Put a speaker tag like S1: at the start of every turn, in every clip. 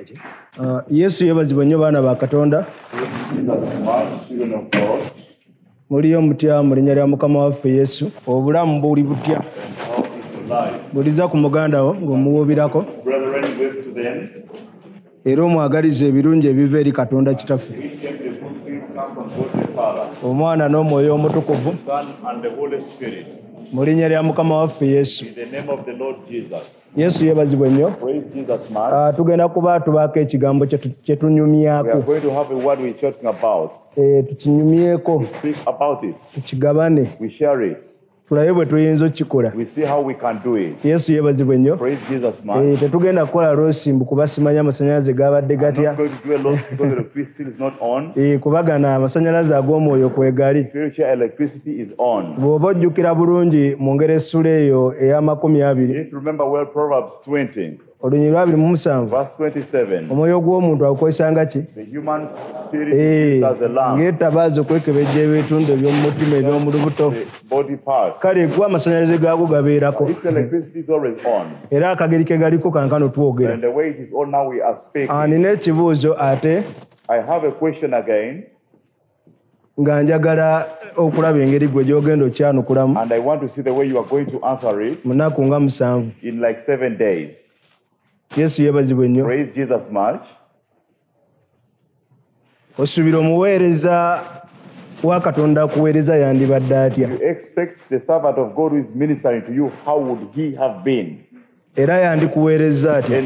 S1: bulungi.
S2: Yesu yebazibwe nnyo baana ba Katonda. Muliyo mutya mu linnya lya Mukama waffe Yesu. Obulamu buli butya? Buliza ku muganda wo ng'omuwuubirako. Era omwagaliza ebirungi ebiva eri Katonda Kitaffe, Omwana n'Omwoyo Omutukuvu, mu linnya lya Mukama waffe Yesu. Yesu yebazibwe nnyo. Tugenda kuba tubaako ekigambo kye tunyumyako. Tukinyumyeko, tukigabane, tulabe bwe tuyinza okukikola. Yesu yebazibwe nnyo. Tetugenda kukola loosimbu kuba simanya amasanyalaze gabadde gatya. Kubagana amasanyalaze ag'omwoyo kwegali. Bw'oba ojjukira bulungi mu ngero essula eyo eya20, Olunyiri 27, omwoyo gw'omuntu agukozesanga ki? Ng'ettabaaza okwekebejja ebitundu eby'omu mutima eby'omu lubuto. Kale gwe amasanyalaze gaago gabeerako. Era akageri ke galiko kankano twogera. Nina ekibuuzo ate nga njagala okulaba engeri gwe gy'ogenda okyanukulamu mu nnaku nga 7. Yesu yebazibwe nnyo. Osuubira omuweereza wa Katonda akuweereza yandibadde atya? Era yandikuweereza atya?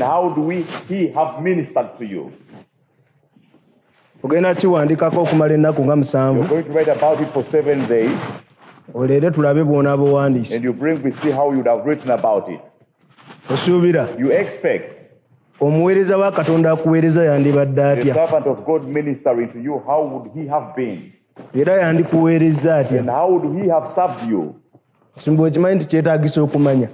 S2: Ogenda kiwandikako okumala ennaku nga 7. Oleere tulabe bw'onaaba owandiise. Osuubira omuweereza wa Katonda akuweereza yandibadde atya? Era yandikuweereza atya? Simba okimanyi nti kyetaagisa okumanya.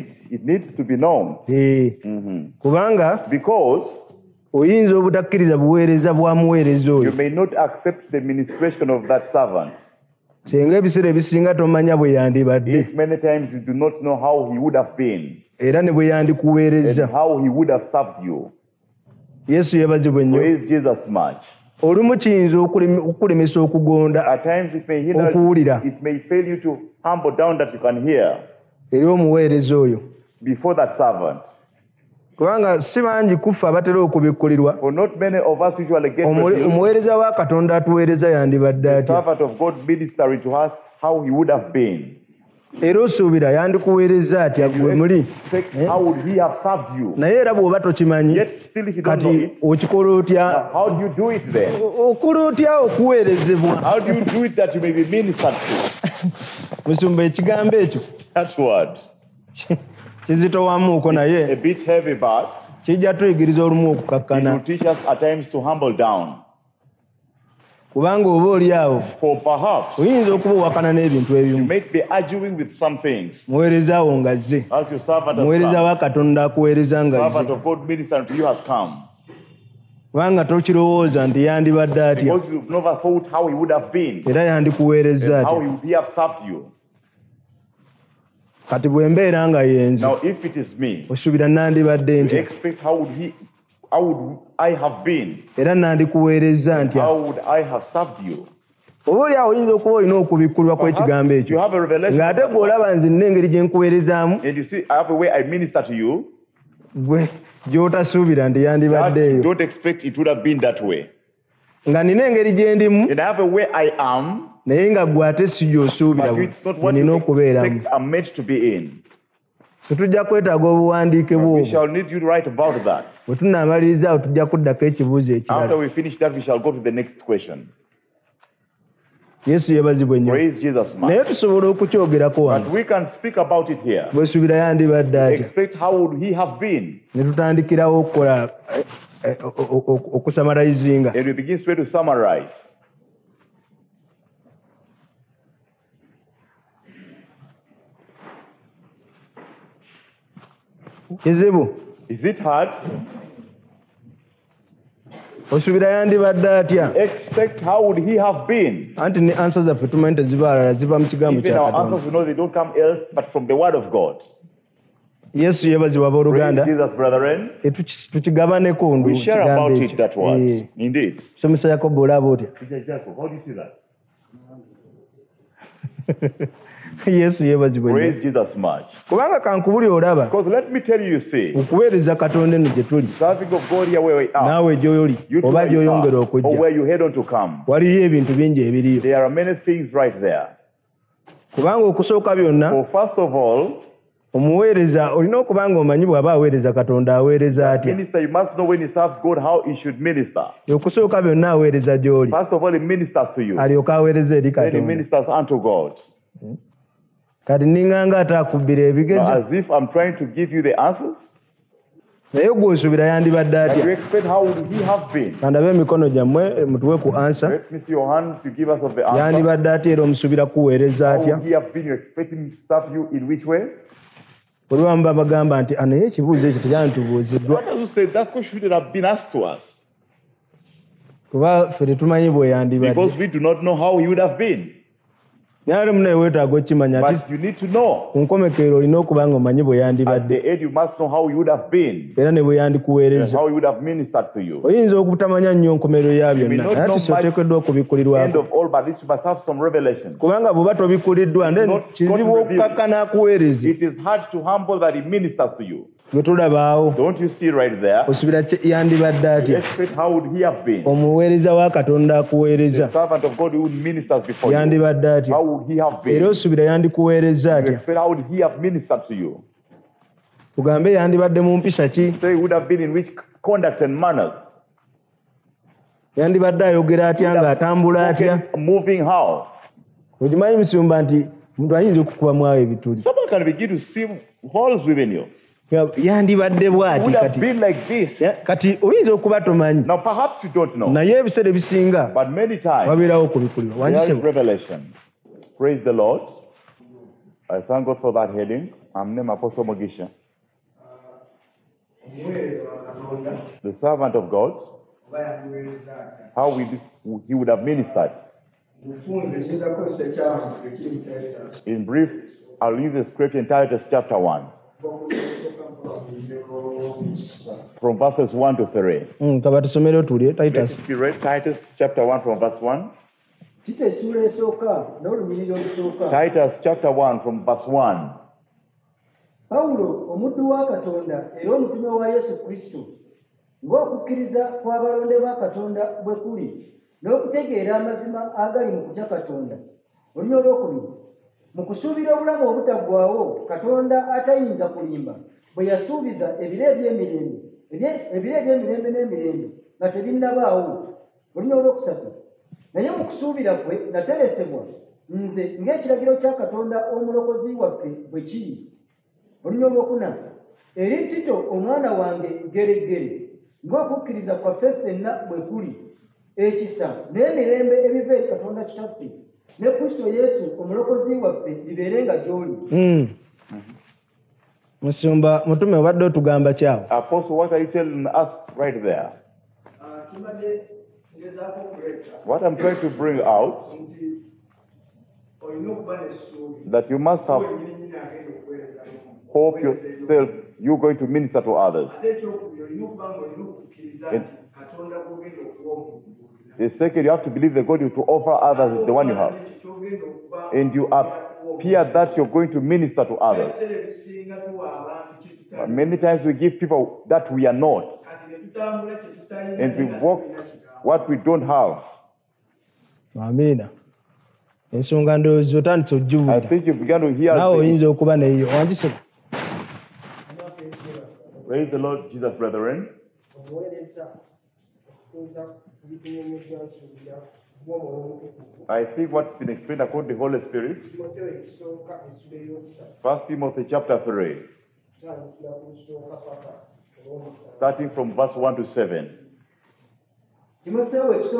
S2: Kubanga oyinza obutakkiriza buweereza bwa muweereza oyo. Senga ebiseera ebisinga tomanya bwe yandibadde. Era ne bwe yandikuweereza. Yesu yebazibwe nnyo. Olumu kiyinza okukulemesa okugonda, okuwulira eri omuweereza oyo. Kubanga si bangi kufa abatera okubikkulirwa. Omuweereza wa Katonda atuweereza yandibadde atya? Era osuubira yandikuweereza atya gwe muli? Naye era bw'oba tokimanyi, kati okikola otya? Okola otya okuweerezebwa? Musumba ekigambo ekyo kizitowamuuko naye kijja tuyigiriza olumu okukakkana. Kubanga oba oli awo oyinza okuba owakana n'ebintu ebimu. Muweereza wo ng'azze, muweereza wa Katonda akuweereza ng'azze, kubanga tokirowooza nti yandibadde atya, era yandikuweereza atya. Kati bwe mbeera nga yenze, osuubira nandibadde ntya? Era nandikuweereza ntya? Oba oli awo oyinza okuba olina okubikkulirwa kw'ekigambo ekyo, ng'ate bw'olaba nze nina engeri gye nkuweerezaamu gwe gy'otasuubira nti yandibaddeeyo, nga nina engeri gye ndimu naye nga gwe ate si gy'osuubira nina okubeeramu. Tujja kwetaaga obuwandiike bw'obwo. Bwe tunaamaliriza awo tujja kuddako ekibuuzo ekirala. Yesu yebazibwe nnyo. Naye tusobola okukyogerako wano. Bwesuubira yandibadde atya? Ne tutandikirawo okukola okusamarayizinga. Kizibu?
S3: Is it hard?
S2: Osuubira yandibadde atya?
S3: Expect how would he have been?
S2: Anti ne answer zaffe tumanyi teziba alala ziva mu kigambo kya
S3: Katonda. Even our answers we know they don't come else but from the word of God.
S2: Yesu yebazibwa abooluganda.
S3: Jesus, brethren.
S2: Tukigabaneko ndu.
S3: We share about it, that word. Indeed.
S2: Somesa Yakobo olaba otya?
S3: How do you see that?
S2: Yesu yebazibwa.
S3: Praise Jesus much.
S2: Kubanga kankubulira olaba.
S3: Because let me tell you, see.
S2: Okuweereza Katonda eno gye tuli.
S3: Serving of God here where we are.
S2: Naawe gy'oli. Oba gy'oyongera okujja.
S3: Or where you head on to come.
S2: Waliyo ebintu bingi ebiriyo.
S3: There are many things right there.
S2: Kubanga okusooka byonna.
S3: For first of all,
S2: omuweereza olina okuba nga omanyi bw'aba aweereza Katonda aweereza atya.
S3: Minister, you must know when he serves God how he should minister.
S2: Okusooka byonna aweereza gy'oli.
S3: First of all, he ministers to you.
S2: Alyoka aweereza eri Katonda.
S3: Then he ministers unto God.
S2: Kati ninganga ate akubbira ebigezo.
S3: As if I'm trying to give you the answers.
S2: Naye gw'osuubira yandibadde atya.
S3: You expect how would he have been?
S2: Kandabe emikono gyammwe mutuwe ku answer.
S3: Let me see your hands to give us of the answer.
S2: Yandibadde atya era omusuubira kuweereza atya.
S3: How would he have been? You expect him to serve you in which way?
S2: Buli wamu bagamba nti naye ekibuuzo ekyo tekyantubuuziddwa.
S3: What does you say? That question should have been asked to us.
S2: Kuba ffe tetumanyi bwe yandibadde.
S3: Because we do not know how he would have been.
S2: Naye munaye weetaaga okimanya ati.
S3: But you need to know.
S2: Ku nkomekerero olina okuba nga omanyi bwe yandibadde.
S3: At the end you must know how he would have been.
S2: Era ne bwe yandikuweereza.
S3: How he would have ministered to you.
S2: Oyinza okutamanya nnyo nkomerero ya byonna. Naye ati si oteekeddwa okubikulirwako.
S3: End of all, but this you must have some revelation.
S2: Kubanga bw'oba tobikuliddwa nde kizibu okukaka n'akuweereza.
S3: It is hard to humble that he ministers to you.
S2: Gwe tulabaawo.
S3: Don't you see right there?
S2: Osubira yandibadde atya.
S3: How would he have been?
S2: Omuweereza wa Katonda akuweereza.
S3: The servant of God who ministers before you.
S2: Yandibadde atya.
S3: How would he have been?
S2: Era osubira yandikuweereza atya.
S3: How would he have ministered to you?
S2: Tugambe yandibadde mu mpisa ki?
S3: So he would have been in which conduct and manners?
S2: Yandibadde ayogera atya ng'atambula atya?
S3: Moving how?
S2: Okimanyi musumba nti omuntu ayinza okukubamu awo ebituli.
S3: Someone can begin to see holes within you.
S2: Yandibadde bw'ati
S3: kati. Been like this.
S2: Kati oyinza okuba tomanyi.
S3: Now perhaps you don't know.
S2: Naye ebiseera ebisinga.
S3: But many times.
S2: Wabeerawo okubikulirwa.
S3: There is revelation. Praise the Lord. I thank God for that heading. I'm named Apostle Mogisha. The servant of God. How he would have ministered. In brief, I'll read the scripture in Titus chapter 1. From verses 1 to 3.
S2: Titus.
S3: If you read Titus chapter 1 from verse 1. Titus chapter 1 from verse 1.
S1: Paulo omuddu wa Katonda era omutume wa Yesu Kristo ng'okukkiriza kw'abalonde ba Katonda bwe kuli n'okutegeera amazima agali mu kutya Katonda. Olunya olwokubiri mu kusuubira obulamu obutaggwaawo Katonda atayinza kulimba bwe yasuubiza ebire eby'emirembe n'emirembe nga tebinnabaawo. Olunya olwokusatu naye mu kusuubira kwe nateresebwa nze ng'ekiragiro kya Katonda omulokozi waffe bwe kiri. Olunya olwokuna eri Tito omwana wange geregere ng'okukkiriza kwaffe ffenna bwe kuli ekisa n'emirembe ebiva eri Katonda kitaffe ne Kristo Yesu omulokozi waffe bibeerenga gy'oli.
S2: Musumba mutume obadde otugamba kyawo.
S3: Apostle, what are you telling us right there? What I'm trying to bring out, that you must have hope yourself, you're going to minister to others. The second, you have to believe the God to offer others is the one you have. And you appear that you're going to minister to others. But many times we give people that we are not. And we walk what we don't have.
S2: Amina. Ensonga ndowooza otandise ojjuwulira.
S3: I think you began to hear.
S2: Naawe oyinza okuba neyo. Wanjise.
S3: Praise the Lord Jesus, brethren. I think what's been explained according to the Holy Spirit. 1 Timothy chapter 3. Starting from verse 1 to 7. 1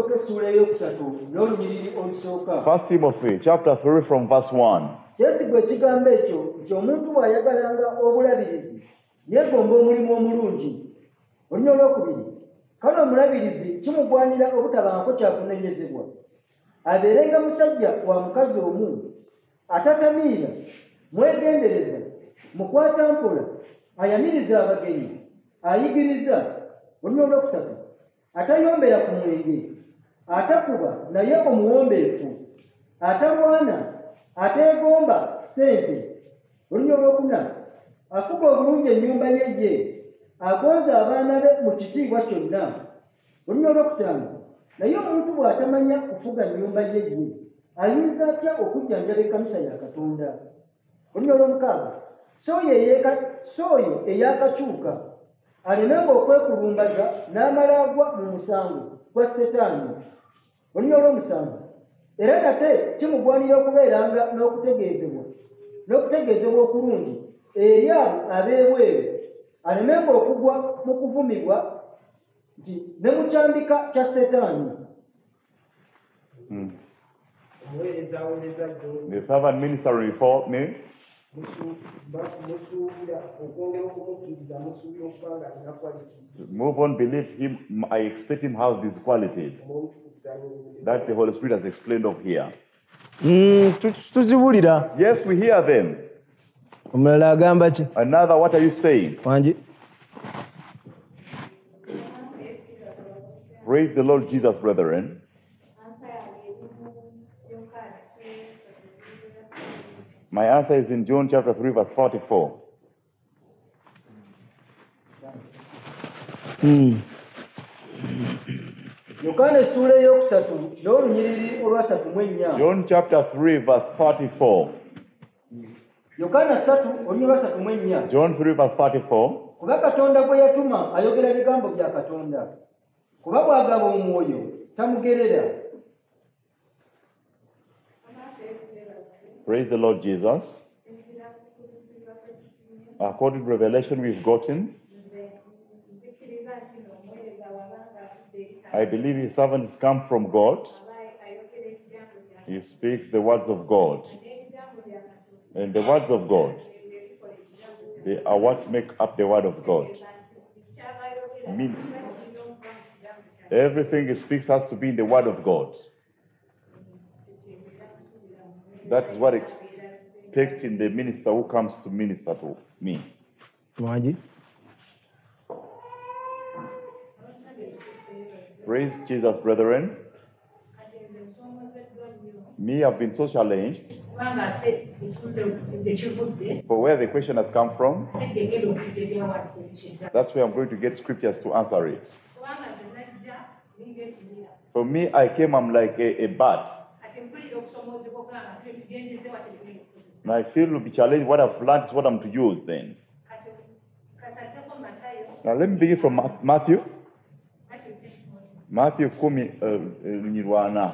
S3: Timothy chapter 3 from verse 1.
S1: Kyesigwa ekigambo ekyo nti omuntu bw'ayagalanga obulabirizi yeegomba omulimu omulungi. Olunya olwokubiri kale omulabirizi kimugwanira obutabaako kyakunenyezebwa abeerenga musajja wa mukazi omu atatamiira mwegendereza mukwata mpola ayamiriza abagenyi, ayigiriza, olunya olwokusatu, atayombera ku mwenge, atakuba naye omuwombeefu, atalwana, ateegomba ssente, olunya olwokuna, afuga obulungi ennyumba ye, agonza abaana be mu kitiibwa kyonna, olunya olwokutaano, naye omuntu bw'atamanya kufuga nnyumba ye, ayinza atya okujjanjaba ekkanisa ya Katonda? Olunya olwomukaaga, sooyo eyakakyuka alenanga okwekulumbaza n'amala agwa mu musango gwa Setaani. Olunya olw'omusanvu, era nate kimugwanira okubeeranga n'okutegeezebwa okulungi eri abo ab'ebweru, alemenga okugwa mu kuvumibwa nti ne mu kyambika kya Setaani.
S3: The servant ministering for me. Move on, believe him. I expect him has these qualities that the Holy Spirit has explained of here. Yes, we hear them. Another, what are you saying? Praise the Lord Jesus, brethren. My answer is in John chapter 3, verse 44. John chapter 3, verse 44. John 3, verse 44.
S1: Kuba Katonda gwe yatuma ayogera bigambo bya Katonda. Kuba bw'agaba omwoyo tamugerera.
S3: Praise the Lord Jesus. According to revelation we've gotten, I believe his servants come from God. He speaks the words of God. And the words of God, they are what make up the word of God. Everything he speaks has to be in the word of God. That is what expecting the minister who comes to minister to me. Praise Jesus, brethren. Me, I've been so challenged for where the question has come from. That's where I'm going to get scriptures to answer it. For me, I came, I'm like a bat. And I feel to be challenged. What I've learned is what I'm to use then. Now let me begin from Matthew. Matthew 10.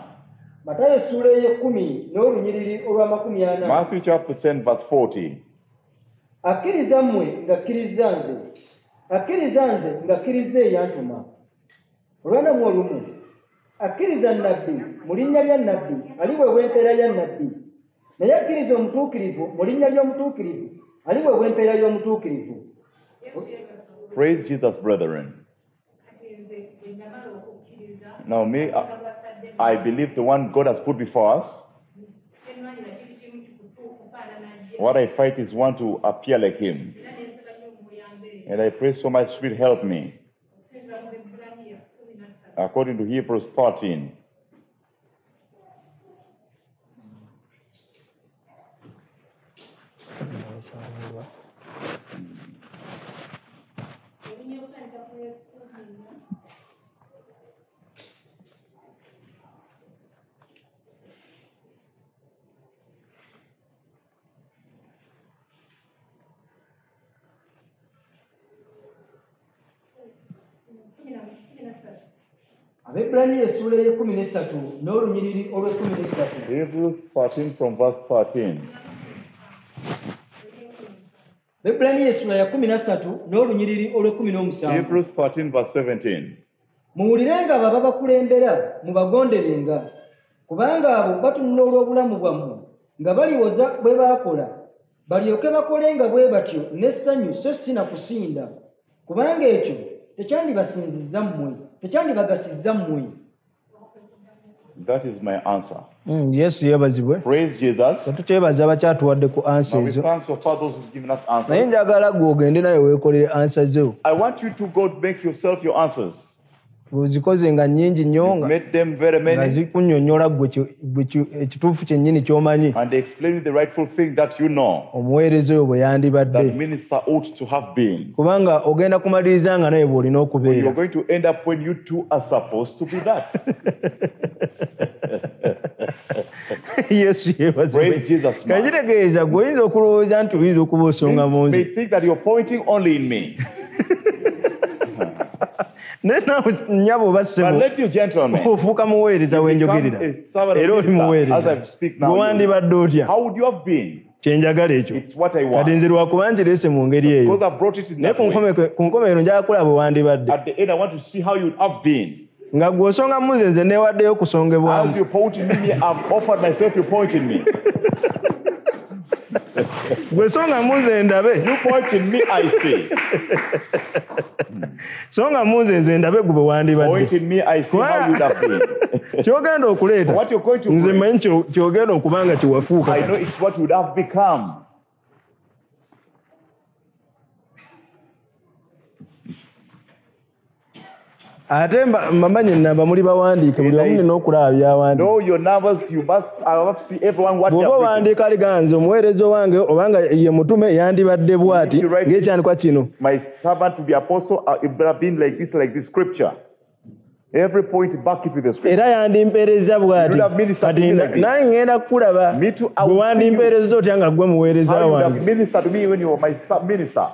S3: Matthew chapter 10, verse 40.
S1: Akkiriza mmwe ng'akkiriza nze, akkiriza nze ng'akkiriza eyantuma. Olwanamu olumu, akkiriza nnabbi mu linnya lya nnabbi aliweebwa empeera ya nnabbi, naye akkiriza omutuukirivu mu linnya ly'omutuukirivu aliweebwa empeera y'omutuukirivu.
S3: Praise Jesus, brethren. Now me, I believe the one God has put before us. What I fight is one to appear like him. And I pray so my Spirit help me. According to Hebrews 13.
S1: Hebrews
S3: 13 from verse 13.
S1: Hebrews
S3: 13 verse 17.
S1: Muwulirenga abo ababakulembera mubagonderenga, kubanga abo batunula olw'obulamu bwammwe nga baliwoza bwe baakola, balyoke bakolenga bwe batyo n'essanyu so si na kusinda, kubanga ekyo tekyandibasinzizza mmwe, tekyandibagasizza mmwe.
S3: That is my answer.
S2: Yes, yebazibwe.
S3: Praise Jesus.
S2: Tukyebaza abakyatuwadde ku answer
S3: We
S2: ezo.
S3: thank for those who've given us
S2: Naye
S3: answers.
S2: njagala gwe ogende naye weekolere answer zo.
S3: I want you to go make yourself your answers.
S2: Bw'ozikoze nga nnyingi nnyo
S3: You've made them very
S2: nga
S3: many,
S2: zikunnyonnyola ggwe ekituufu kyennyini ky'omanyi
S3: and they explain the rightful thing that you know,
S2: omuweereza oyo bwe yandibadde.
S3: that minister ought to have been.
S2: Kubanga ogenda kumaliriza nga naye bw'olina
S3: You're
S2: okubeera.
S3: going to end up when you two are supposed to be that.
S2: Yesu yeebazibwe.
S3: Praise Jesus, man.
S2: Kagitegeeza gwe oyinza okulowooza nti oyinza okuba osonga mu
S3: May
S2: nze.
S3: think that you're pointing only in me.
S2: Naye naawe nnyabo oba
S3: But
S2: ssebo
S3: let you gentlemen
S2: ofuuka muweereza weenjogerera.
S3: become a servant of
S2: Era oli
S3: minister,
S2: muweereza.
S3: as I speak now.
S2: Gwe wandibadde otya?
S3: How would you have been?
S2: Kyenjagala ekyo.
S3: It's what I
S2: Kati
S3: want.
S2: nze lwakuba nkireese mu ngeri eyo.
S3: Because I brought it in
S2: Naye
S3: that way.
S2: ku nkomerero njagala kulaba bwe wandibadde.
S3: At the end, I want to see how you'd have been.
S2: Nga gwe osonga mu nze neewaddeyo
S3: As
S2: kusongebwamu.
S3: you pointing me, I've offered myself, you pointing me.
S2: Gwe songa mu nze ndabe.
S3: You pointing me, I see.
S2: Songa mu nze ndabe gwe bwe wandibadde.
S3: Pointing me, I see how you'd have been.
S2: Kyogenda okuleeta.
S3: What you're going to
S2: Nze
S3: bring,
S2: manyi kyogenda okuba nga kyewafuuka.
S3: I know it's what you'd have become.
S2: Ate mbamanyi nnamba muli bawandiike buli wamu nina okulaba byawandiika.
S3: Know your numbers, I have to see everyone what they
S2: Bw'oba
S3: have written.
S2: owandiika liganze omuweereza owange obanga ye mutume yandibadde bw'ati ng'ekyandikwa kino.
S3: My servant to be apostle, it would have been like this scripture. Every point back it with the scripture.
S2: Era yandimpeereza bw'ati. Kati nange ngenda kukulaba
S3: Me too, I
S2: bwe
S3: will see you.
S2: wandimpeereza otya nga ggwe muweereza
S3: How you have
S2: wange.
S3: ministered to me when you were my minister.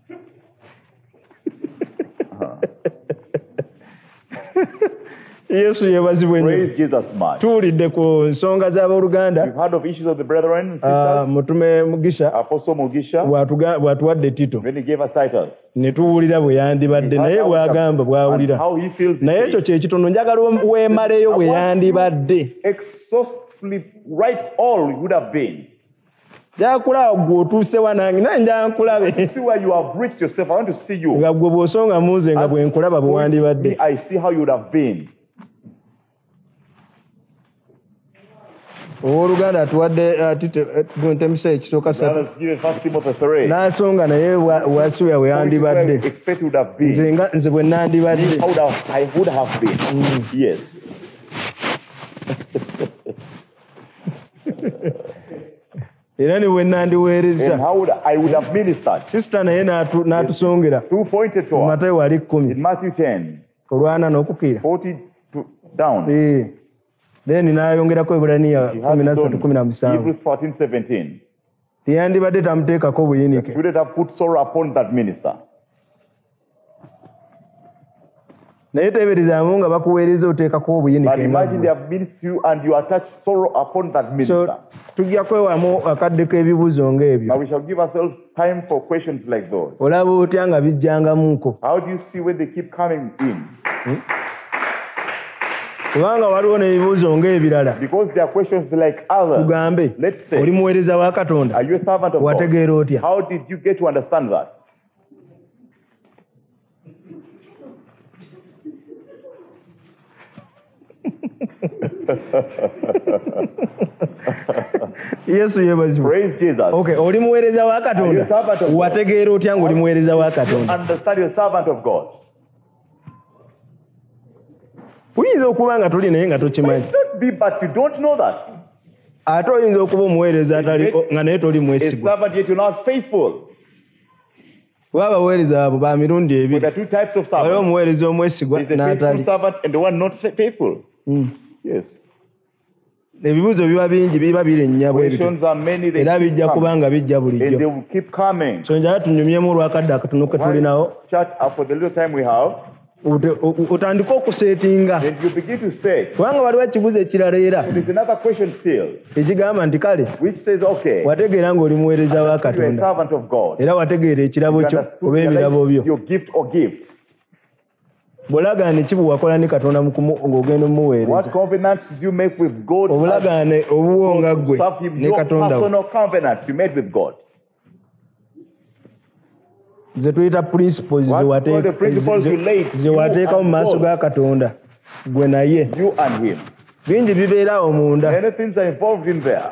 S2: Yesu yeebazibwe nnyo.
S3: Praise Jesus, man.
S2: Tuwulidde ku nsonga z'abooluganda.
S3: You've heard of issues of the brethren and sisters.
S2: Mutume Mugisha
S3: Apostle Mugisha,
S2: bw'atuwadde Tito.
S3: when he gave us titles.
S2: Ne tuwulira bwe yandibadde naye bw'agamba
S3: And
S2: bw'awulira.
S3: how he feels.
S2: Naye ekyo kye kitono njagala weemaleyo bwe yandibadde.
S3: Exhaustively writes all you would have been.
S2: Jakulaba gwe otuuse wanange naye njagala nkulabe.
S3: See where you have reached yourself. I want to see you.
S2: Nga gwe bw'osonga mu nze nga bwe nkulaba bwe wandibadde.
S3: Me, I see how you would have been.
S2: Owooluganda atuwadde Ntemisa ekisooka ssatu.
S3: Brothers, give us 1 Timothy 3.
S2: N'asonga naye wasuubira bwe yandibadde.
S3: Expect would have been.
S2: Nze bwe nandibadde.
S3: I would have been. Yes.
S2: Era ne bwe
S3: And
S2: nandiweereza.
S3: how I would have ministered.
S2: Sisita naye n'atusongera.
S3: Who pointed to
S2: Mu
S3: us?
S2: Matayo wali 10.
S3: In Matthew 10,
S2: Olwana n'okukkira.
S3: 40 down.
S2: Then n'ayongerako Eburaniya
S3: He had
S2: 13:17.
S3: Hebrews 14:17.
S2: Teyandibadde tamuteekako buyinike.
S3: You would have put sorrow upon that minister.
S2: Naye teeberezaamu nga bakuweereza oteekako
S3: But
S2: obuyinike.
S3: imagine they have ministered to you and you attach sorrow upon that minister.
S2: So tujja kwewamu akadde k'ebibuuzo ng'ebyo.
S3: Now we shall give ourselves time for questions like those.
S2: Olaba otya nga bijjangamuko.
S3: How do you see when they keep coming in?
S2: Kubanga waliwo n'ebibuuzo ng'ebirala.
S3: Because there are questions like others.
S2: Tugambe,
S3: Let's say,
S2: oli muweereza wa Katonda.
S3: are you a servant of God?
S2: Wategeera otya?
S3: How did you get to understand that?
S2: Yesu yeebazibwe.
S3: Praise Jesus.
S2: Okay, oli muweereza wa
S3: Are you a
S2: Katonda.
S3: servant of God?
S2: Wategeera otya ng'oli muweereza wa Katonda.
S3: Understand you're a servant of God.
S2: Oyinza okuba nga toli naye nga tokimanyi.
S3: Might not be, but you don't know that.
S2: Ate oyinza okuba omuweereza nga naye toli
S3: A
S2: mwesigwa.
S3: servant yet you're not faithful.
S2: Kuba abaweereza abo ba mirundi
S3: There
S2: ebiri.
S3: are two types of
S2: Waliwo
S3: servants.
S2: omuweereza omwesigwa
S3: There's a faithful
S2: n'atali.
S3: servant and the one not faithful. Yes.
S2: Ebibuuzo biba bingi biba birennya bwe bityo.
S3: Questions are many. They
S2: Era
S3: keep
S2: bijja kuba
S3: coming.
S2: nga bijja
S3: And they
S2: bulijjo.
S3: will keep coming.
S2: So njala tunyumyemu olwakadde akatono ke tulinawo.
S3: Chat for the little time we have.
S2: Otandike okuseetinga.
S3: Then you begin to say,
S2: Kubanga waliwo ekibuuzo ekirala era
S3: there's another question still,
S2: ekigamba nti kale
S3: which says, okay,
S2: wategeera ng'oli muweereza wa
S3: you're a
S2: Katonda.
S3: servant of God.
S2: Era wategeera ekirabo
S3: You
S2: kyo
S3: understood
S2: oba ebirabo byo.
S3: your gift or gifts.
S2: Bw'olagaane ki bwe wakola ne Katonda ng'ogenda
S3: What
S2: mumuweereza.
S3: covenant did you make with God?
S2: Obulagaane obuwo nga ggwe
S3: Serve him,
S2: ne
S3: your
S2: Katonda wo.
S3: personal covenant you made with God.
S2: Ze tuyita principles
S3: What are the principles you laid?
S2: ze wateekawo mu maaso
S3: You
S2: ga Katonda gwe naye.
S3: You and him.
S2: bingi bibeerawo munda.
S3: Many things are involved in there.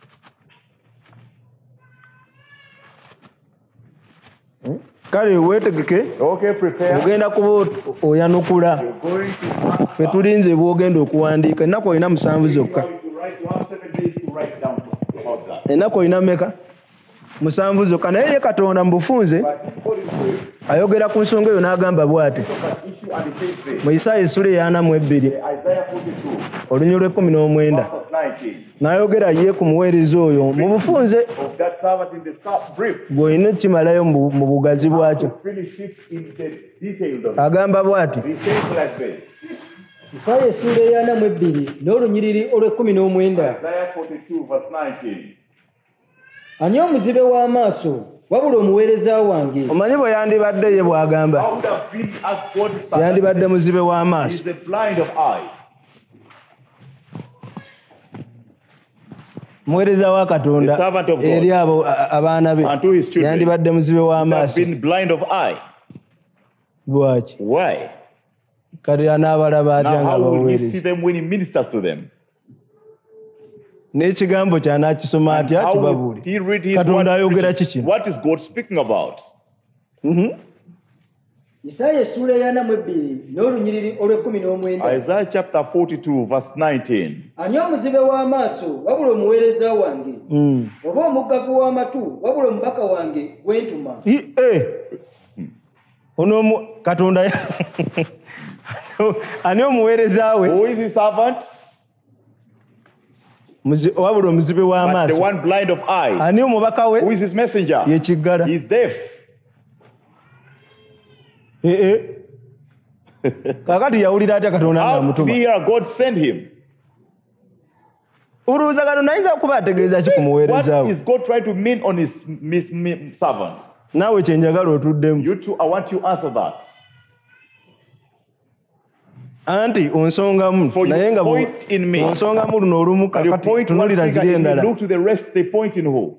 S2: Kale weetegeke.
S3: Okay, prepare.
S2: Ogenda kuba oyanukula. Ffe tulinze bw'ogenda okuwandiika. Ennaku olina 7 zokka. Ennaku olina mmeka? 7 zokka. Naye ye Katonda mu bufunze ayogera ku nsonga eyo n'agamba bw'ati. Mu Isaaya essula 42 olunyiriri lwe 19 n'ayogera ye ku muweereza oyo mu bufunze bw'olina kimalayo mu bugazi bwakyo. Agamba bw'ati.
S1: Isaaya essula 42 n'olunyiriri olwe 19. Ani omuzibe w'amaaso wabula omuweereza wange?
S2: Omanyi bwe yandibadde ye bw'agamba yandibadde muzibe w'amaaso. Muweereza wa Katonda eri abo abaana be yandibadde muzibe w'amaaso. Lwaki? Kati anaabalaba atya nga baweereza? N'ekigambo ky'anaakisoma atya kibabuule. Katonda ayogera ki kino?
S3: What is God speaking about?
S1: Isaaya essula 42 n'olunyiriri olwe 19.
S3: Isaiah chapter 42 verse 19.
S1: Ani omuzibe w'amaaso wabula omuweereza wange? Oba omuggavu w'amatu wabula omubaka wange gwe ntuma?
S2: Ono Katonda ani omuweereza we?
S3: Who is his servant?
S2: Wabula omuzibe w'amaaso.
S3: The one blind of eyes.
S2: Ani omubaka we?
S3: Who is his messenger?
S2: Ye kiggala.
S3: He is deaf.
S2: Kakati yawulira atya Katonda ng'amutuma?
S3: How did he God send him?
S2: Olowooza Katonda ayinza okuba ategeeza ki ku muweereza we?
S3: What is God trying to mean on his servants?
S2: Naawe kye njagala otuddemu.
S3: You too, I want you to answer that.
S2: Anti onsongamu naye nga onsongamu luno olumu kakati tunulira ziri endala.
S3: Look to the rest, they point in who?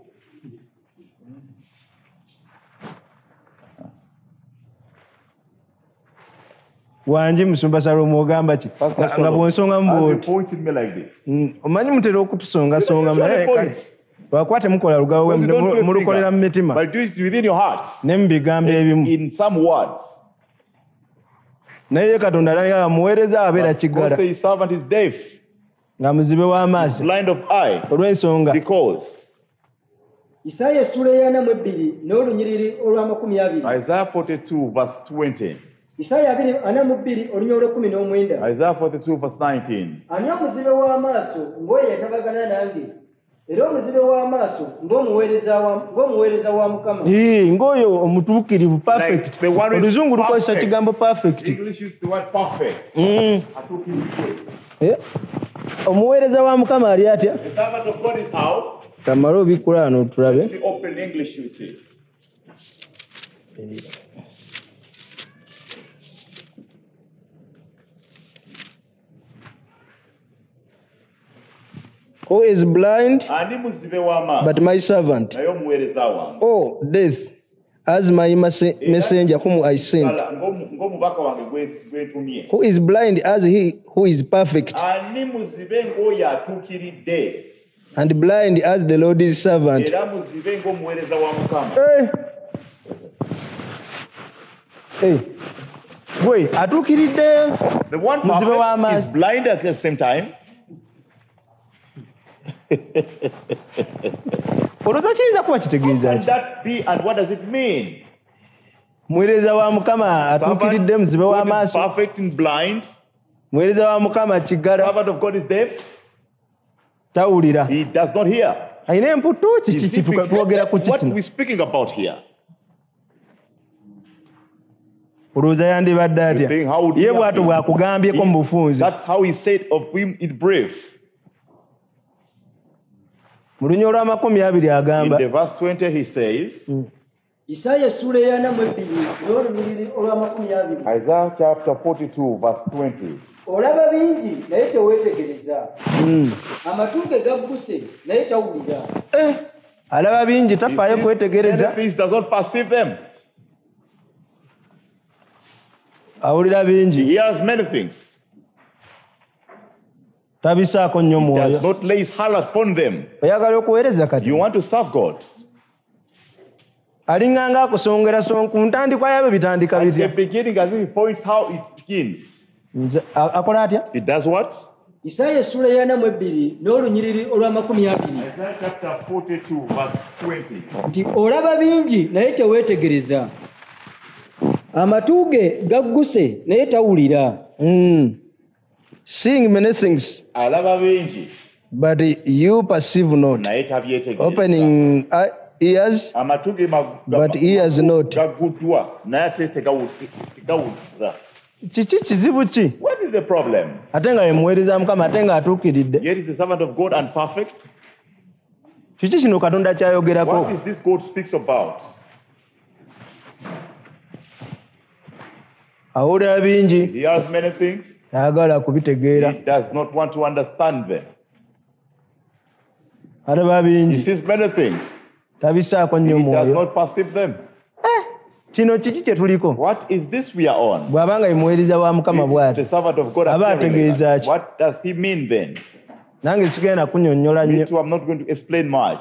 S2: Wanji Musumba Salomo ogamba ki? Nga bw'onsongamu bw'oti. Omanyi mutera okutusongasonga naye lwakuba mukola lugawe mulukolera mu mitima. Ne mu bigambo ebimu. Naye Katonda alanga muweereza abeera kiggala nga muzibe w'amaaso olw'ensonga.
S1: Isaaya essula 42 n'olunyiriri olwa 20.
S3: Isaiah 42 verse 20.
S1: Isaaya 42 olunyiriri olwe 19.
S3: Isaiah 42 verse 19.
S1: Ani omuzibe w'amaaso ng'oyo yatabagana nange, era omuzibe w'amaaso ng'omuweereza wa Mukama.
S2: Ng'oyo omutuukirivu perfect. Oluzungu lukozesa kigambo perfect. Omuweereza wa Mukama ali atya? Kamala obikkula wano tulabe. Who is blind but my servant? Oh, death, as my messenger whom I sent. Who is blind as he who is perfect? And blind as the Lord's servant. Wait,
S3: the one perfect is blind at the same time.
S2: What
S3: can that be and what does it mean?
S2: Muweereza wa Mukama atuukiridde muzibe w'amaaso.
S3: Perfect and blind.
S2: Muweereza wa Mukama kiggala.
S3: Servant of God is deaf.
S2: Tawulira.
S3: He does not hear.
S2: Ayina emputu kiki twogera ku kiki?
S3: What we speaking about here?
S2: Olowooza yandibadde atya? Ye bw'atyo bw'akugambyeko mu bufunze.
S3: That's how he said of him in brief.
S2: Mu lunyiriri lwa 20 agamba.
S3: In the verse 20 he says.
S1: Isaaya essula 42 n'olunyiriri olwa 20.
S3: Isaiah chapter 42 verse 20.
S1: Olaba bingi naye teweetegereza. Amatu ge gagguse naye tawulira.
S2: Alaba bingi tafaayo kwetegereza.
S3: He does not perceive them.
S2: Awulira bingi.
S3: He hears many things.
S2: tabisaako nnyo
S3: He does
S2: mwoyo
S3: not lay his hand upon them.
S2: oyagala okuweereza kati
S3: You want to serve God.
S2: alinganga akusongera ku ntandikwa yabyo bitandika
S3: At the
S2: bitya
S3: beginning, as if he points how it begins.
S2: akola atya
S3: It does what?
S1: Isaaya essula ya 42 n'olunyiriri olwa20
S3: Isaiah chapter 42, verse 20.
S1: nti olaba bingi naye teweetegereza, amatu ge gagguse naye tawulira.
S2: seeing many things
S3: Alaba bengi,
S2: but you perceive not,
S3: naye tabyetegereza.
S2: opening ears
S3: Amatu ge
S2: but ears not.
S3: gaguddwa, naye ate tegawuliza.
S2: kiki kizibu ki
S3: What is the problem?
S2: ate nga yemuweereza mukama ate nga atuukiridde
S3: Yet is the servant of God and perfect.
S2: kiki kino katonda kyayogerako
S3: What is this God speaks about?
S2: awulira bingi
S3: He has many things.
S2: ayagala kubitegeera
S3: He does not want to understand them.
S2: alaba
S3: He
S2: bingi
S3: sees many things.
S2: tabisaako
S3: He
S2: nnyo
S3: does
S2: mwoyo
S3: not perceive them.
S2: kino kiki kye tuliko
S3: What is this we are on?
S2: bw'abanga yemuweereza wa mukama bw'ati
S3: The servant of God.
S2: Aba
S3: appearing like
S2: ategeeza
S3: that.
S2: ki?
S3: What does he mean then?
S2: nange sigenda kunyonnyola
S3: Me
S2: nnyo
S3: too, I'm not going to explain much.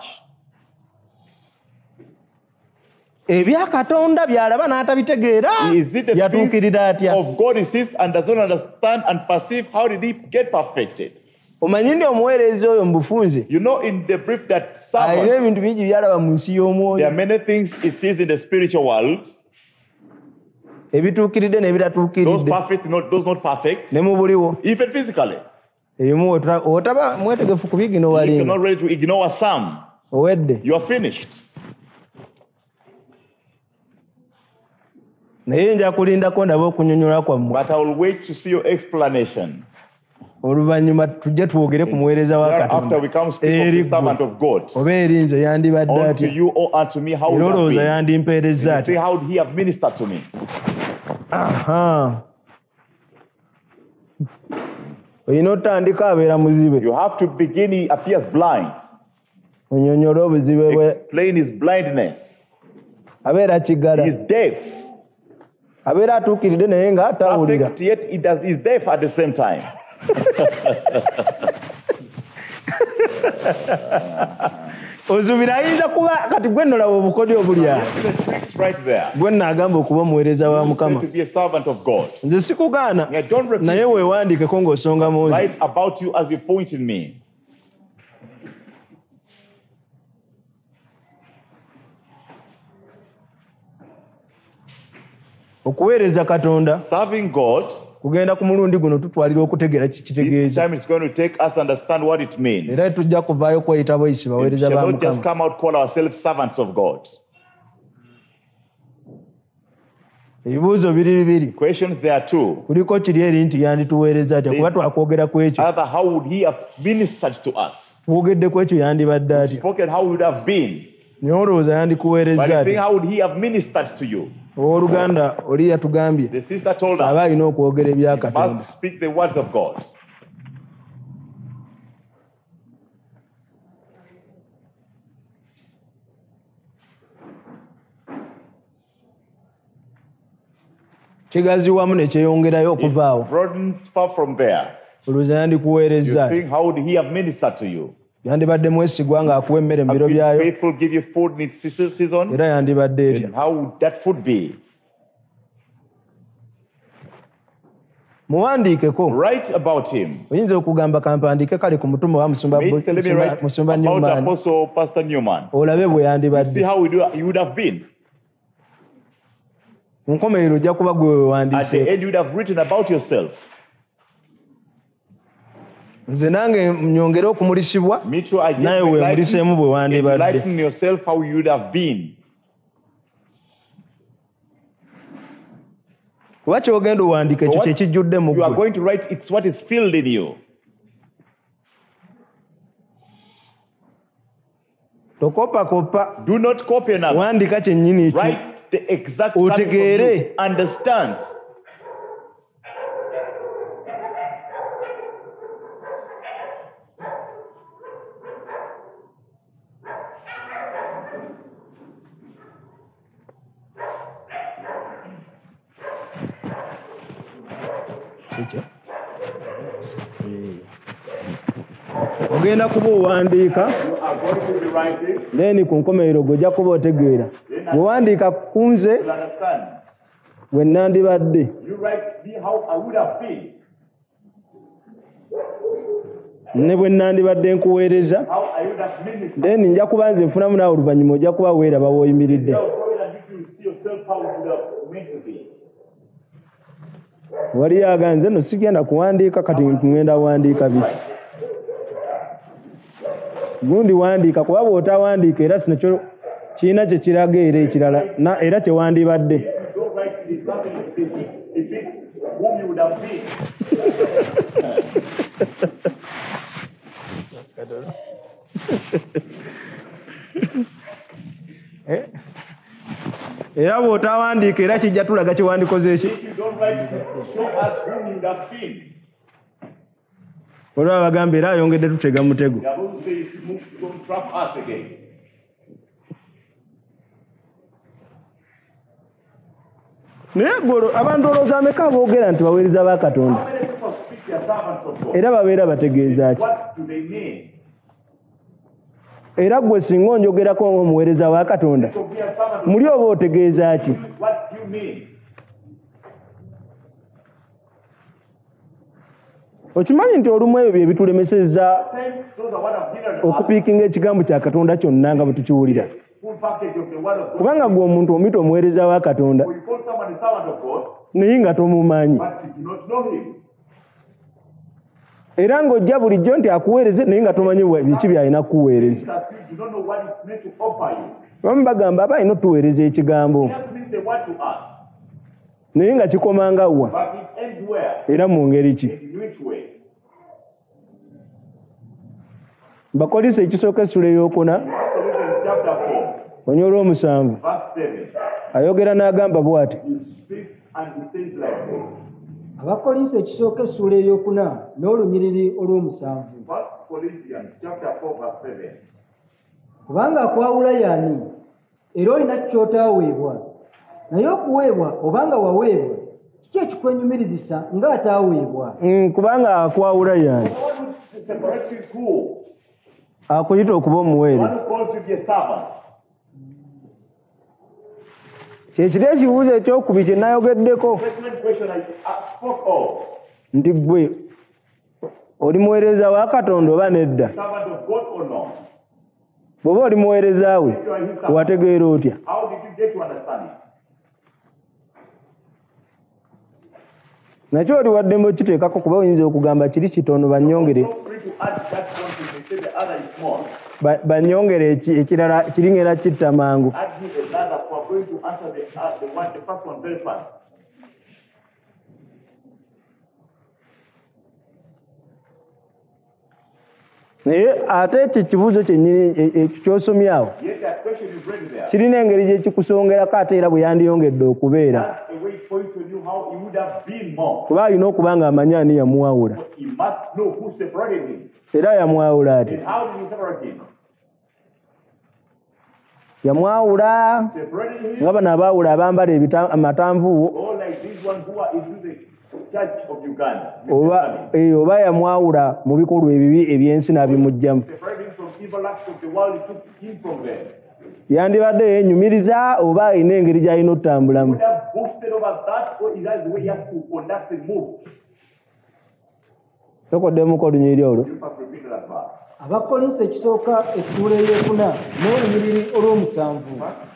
S2: ebya katonda by'alaba n'atabitegeera
S3: Is it the
S2: yatuukirira
S3: things
S2: atya
S3: of God he sees and does not understand and perceive? How did he get perfected?
S2: omanyi ndi omuweereza oyo mu bufunze
S3: You know, in the brief that
S2: alina
S3: servant,
S2: ebintu bingi byalaba mu nsi
S3: there are
S2: y'omwoyo
S3: many things he sees in the spiritual world.
S2: ebituukiridde
S3: Those
S2: n'ebitatuukiridde
S3: perfect, those not perfect.
S2: ne mu buliwo
S3: Even physically.
S2: ebimu otaba mwetegefu ku bigino
S3: You
S2: walinga
S3: cannot ready to ignore some.
S2: owedde
S3: You are finished.
S2: naye nja kulindako ndaba okunyonnyola kwammwe
S3: But I will wait to see your explanation.
S2: oluvannyuma tujje twogere ku muweereza wa
S3: Thereafter
S2: katonda
S3: we come speak of
S2: eri
S3: the servant
S2: ggwe
S3: of God.
S2: oba eri nze yandibadde
S3: Unto
S2: atya
S3: you or unto me, how
S2: era
S3: would it
S2: olowooza
S3: have been?
S2: yandimpeereza
S3: You say,
S2: atya
S3: how would he have ministered to me?
S2: aha olina otandika abeera muzibe
S3: You have to begin, he appears blind.
S2: onyonyole obuzibe bwe
S3: Explain his blindness.
S2: abeera kiggala
S3: He is deaf.
S2: abeera atuukiridde naye nga atawulira
S3: Perfect, yet he's deaf at the same time.
S2: ozubira ayinza kuba kati gwe nolaba obukodyo obuli awo
S3: The tricks right there.
S2: gwe naagamba okuba omuweereza wa mukama
S3: To be a servant of God.
S2: nze sikugaana
S3: Yeah, don't refuse.
S2: naye weewandiikeko ng'osonga mu nze
S3: Write about you as you point in me.
S2: okuweereza katonda
S3: Serving God,
S2: kugenda ku mulundi guno tutwalira okutegeera
S3: this
S2: kikitegeeza
S3: time it's going to take us to understand what it means.
S2: era tujja kuvaayo kweyita bweyisi
S3: We
S2: baweereza
S3: shall
S2: ba
S3: not just
S2: mukama
S3: come out call ourselves servants of God.
S2: ebibuuzo biri bibiri
S3: Questions there are two.
S2: kuliko kiri eri nti yandituweereza atya kuba twakwogera ku ekyo
S3: Either how would he have ministered to us?
S2: twogedde ku ekyo yandibadde atya
S3: Spoken how would have been?
S2: naye olowooza
S3: But
S2: yandikuweereza
S3: I think
S2: atya
S3: how would he have ministered to you?
S2: owooluganda oli yatugambye
S3: The sister told
S2: aba
S3: us,
S2: alina okwogera ebya katonda
S3: must speak the words of God.
S2: kigazi wamu ne kyeyongerayo okuva awo
S3: It broadens far from there.
S2: olowooza
S3: You
S2: yandikuweereza
S3: think how would he have ministered to you?
S2: yandibadde mwesigwa ng'akuwa emmere mu
S3: Have
S2: biro
S3: been
S2: byayo
S3: faithful, give you food in its season?
S2: era yandibadde etya
S3: And how would that food be?
S2: muwandiikeko
S3: Write about him.
S2: oyinza okugamba kampandiike kale ku mutume wa musumba
S3: Let me write
S2: musumba
S3: about
S2: Newman
S3: Apostle Pastor Newman.
S2: olabe bwe
S3: See
S2: yandibadde
S3: how he would have been.
S2: mu nkomerero ojja kuba gwe
S3: At the
S2: wewandiiseeko
S3: end, you would have written about yourself.
S2: nze nange nyongere okumulisibwa
S3: Me too, I
S2: naye
S3: just
S2: weemuliseemu bwe wandibadde
S3: enlighten yourself how you would have been.
S2: kuba kyogenda owandiika ekyo
S3: What
S2: kyekijjudde mu
S3: You are
S2: ggwe
S3: going to write, it's what is filled in you.
S2: tokopakopa
S3: Do not copy another.
S2: wandiika kyennyini ekyo
S3: Write the exact coming from
S2: Otegeere.
S3: you. Understand.
S2: Kiki? ogenda kuba owandiika then ku nkomerero gojja kuba otegeera bwewandiika ku nze bwe nandibadde ne bwe nandibadde nkuweereza then nja kuba nze nfunamu naawe oluvannyuma ojja kuba weeraba w'oyimiridde wali yaganze no sigenda kuwandiika kati ngenda wandiika biki gundi wandiika kuba bw'otawandiika era kino kirina kye kiraga era ekirala era kye wandibadde era bw'otawandiika era kijja tulaga kye wandikoze eki olwa bagamba era ayongedde tutega mutego naye golo abantu olowooza ameka boogera nti baweereza ba Katonda era babeera bategeeza ki era gwe singa onjogerako ng'omuweereza wa Katonda muli oba otegeeza ki okimanyi nti olumu ebyo bye bitulemesezza okupiikinga ekigambo kya Katonda kyonna nga bwe tukiwulira kubanga gwe omuntu omuyita omuweereza wa Katonda naye nga tomumanyi era ng'ojja bulijjo nti akuweereze naye nga tomanyi biki by'alina kukuweereza bamu bagamba aba alina otuweereza ekigambo naye nga kikomanga wa era mu ngeri ki Bakolisi ekisooka essula ey'okuna onyola olw'omusanvu ayogera n'agamba bw'ati
S1: Abakolinso ekisooka essula ey'okuna n'olunyiriri olw'omusanvu kubanga akwawula y'ani era olina ky'otaaweebwa naye okuweebwa obanga waweebwa kiki ekikwenyumirizisa ng'ataaweebwa
S2: kubanga akwawula y'ani akuyita okuba omuweereza kyekiri ekibuuzo ekyokubiri kye nayogeddeko nti gwe oli muweereza wa Katonda oba nedda bw'oba oli muweereza we wategeera otya nakyo oli waddemu okiteekako kuba oyinza okugamba kiri kitono banyongere banyongere ekirala kiringera kitta mangu naye ate ekyo ekibuuzo kyennyini ky'osomye awo kirina engeri gyekikusongerako ate era bwe yandiyongedde okubeera kuba alina okuba nga amanyi ani yamuwawula era yamwawula ati yamwawula nga bano abaawula abambala amatanvuuwo oba yamwawula mu bikolwa ebibi ebyensi n'abimugjamu yandibadde yeenyumiriza oba alina engeri gy'alina okutambulamu tokoddemu olunyiriri olwo
S1: Abakolinso ekisooka essula ey'okuna n'olunyiriri olw'omusanvu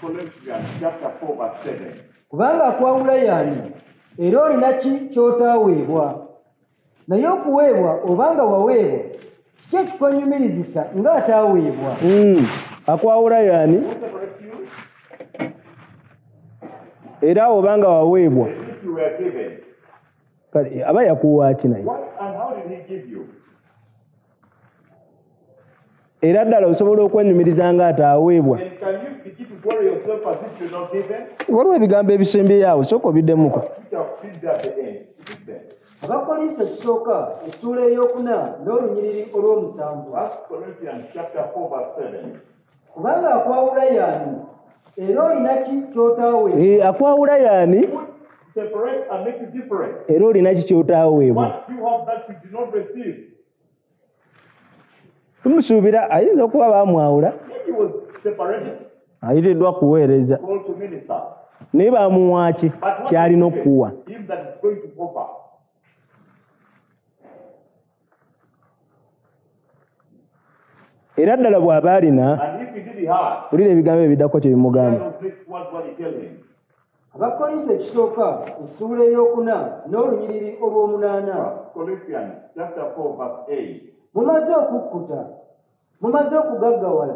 S1: kubanga akwawula y'ani era olina ki ky'otaaweebwa naye okuweebwa obanga waweebwa kiki ekikwenyumirizisa ng'ataaweebwa
S2: akwawula y'ani era obanga waweebwa kale aba yakuwaaki naye era ddala osobola okwenyumiriza ng'ataaweebwa waliwo ebigambo ebisembyeyo sooka obiddemuko
S1: Abakolinso ekisooka essula ey'okuna n'olunyiriri olw'omusanvu kubanga akwawula y'ani era olina ki ky'otaaweebwa
S2: akwawula y'ani era olina ki ky'otaaweebwa Tumusuubira ayinza okuba baamwawula.
S3: He was separated,
S2: Ayitiddwa kuweereza.
S3: called to minister.
S2: Naye baamuwa ki kyalina okuwa.
S3: Him that is going to offer.
S2: Era ddala bw'aba alina,
S3: And if he did have,
S2: wulira ebigambo ebiddako kye bimugamba.
S3: those next words what he tell him.
S1: Abakolinso ekisooka essuula ey'okuna n'olunyiriri olw'omunaana.
S3: Colossians chapter 4 verse 8.
S1: Mumaze okukkuta, mumaze okugaggawala,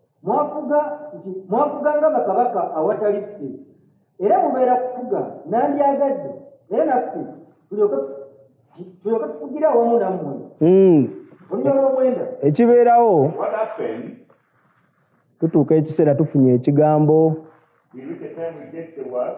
S1: mwafuga nga bakabaka awatali ffe, era mubeera kufuga nandyagadde, era naffe tulyoke tufugira awamu nammwe. Olunyiriri olw'omwenda.
S2: Ekibeerawo,
S3: What happened?
S2: tutuuka ekiseera tufunye ekigambo.
S3: We reach a time we get the word.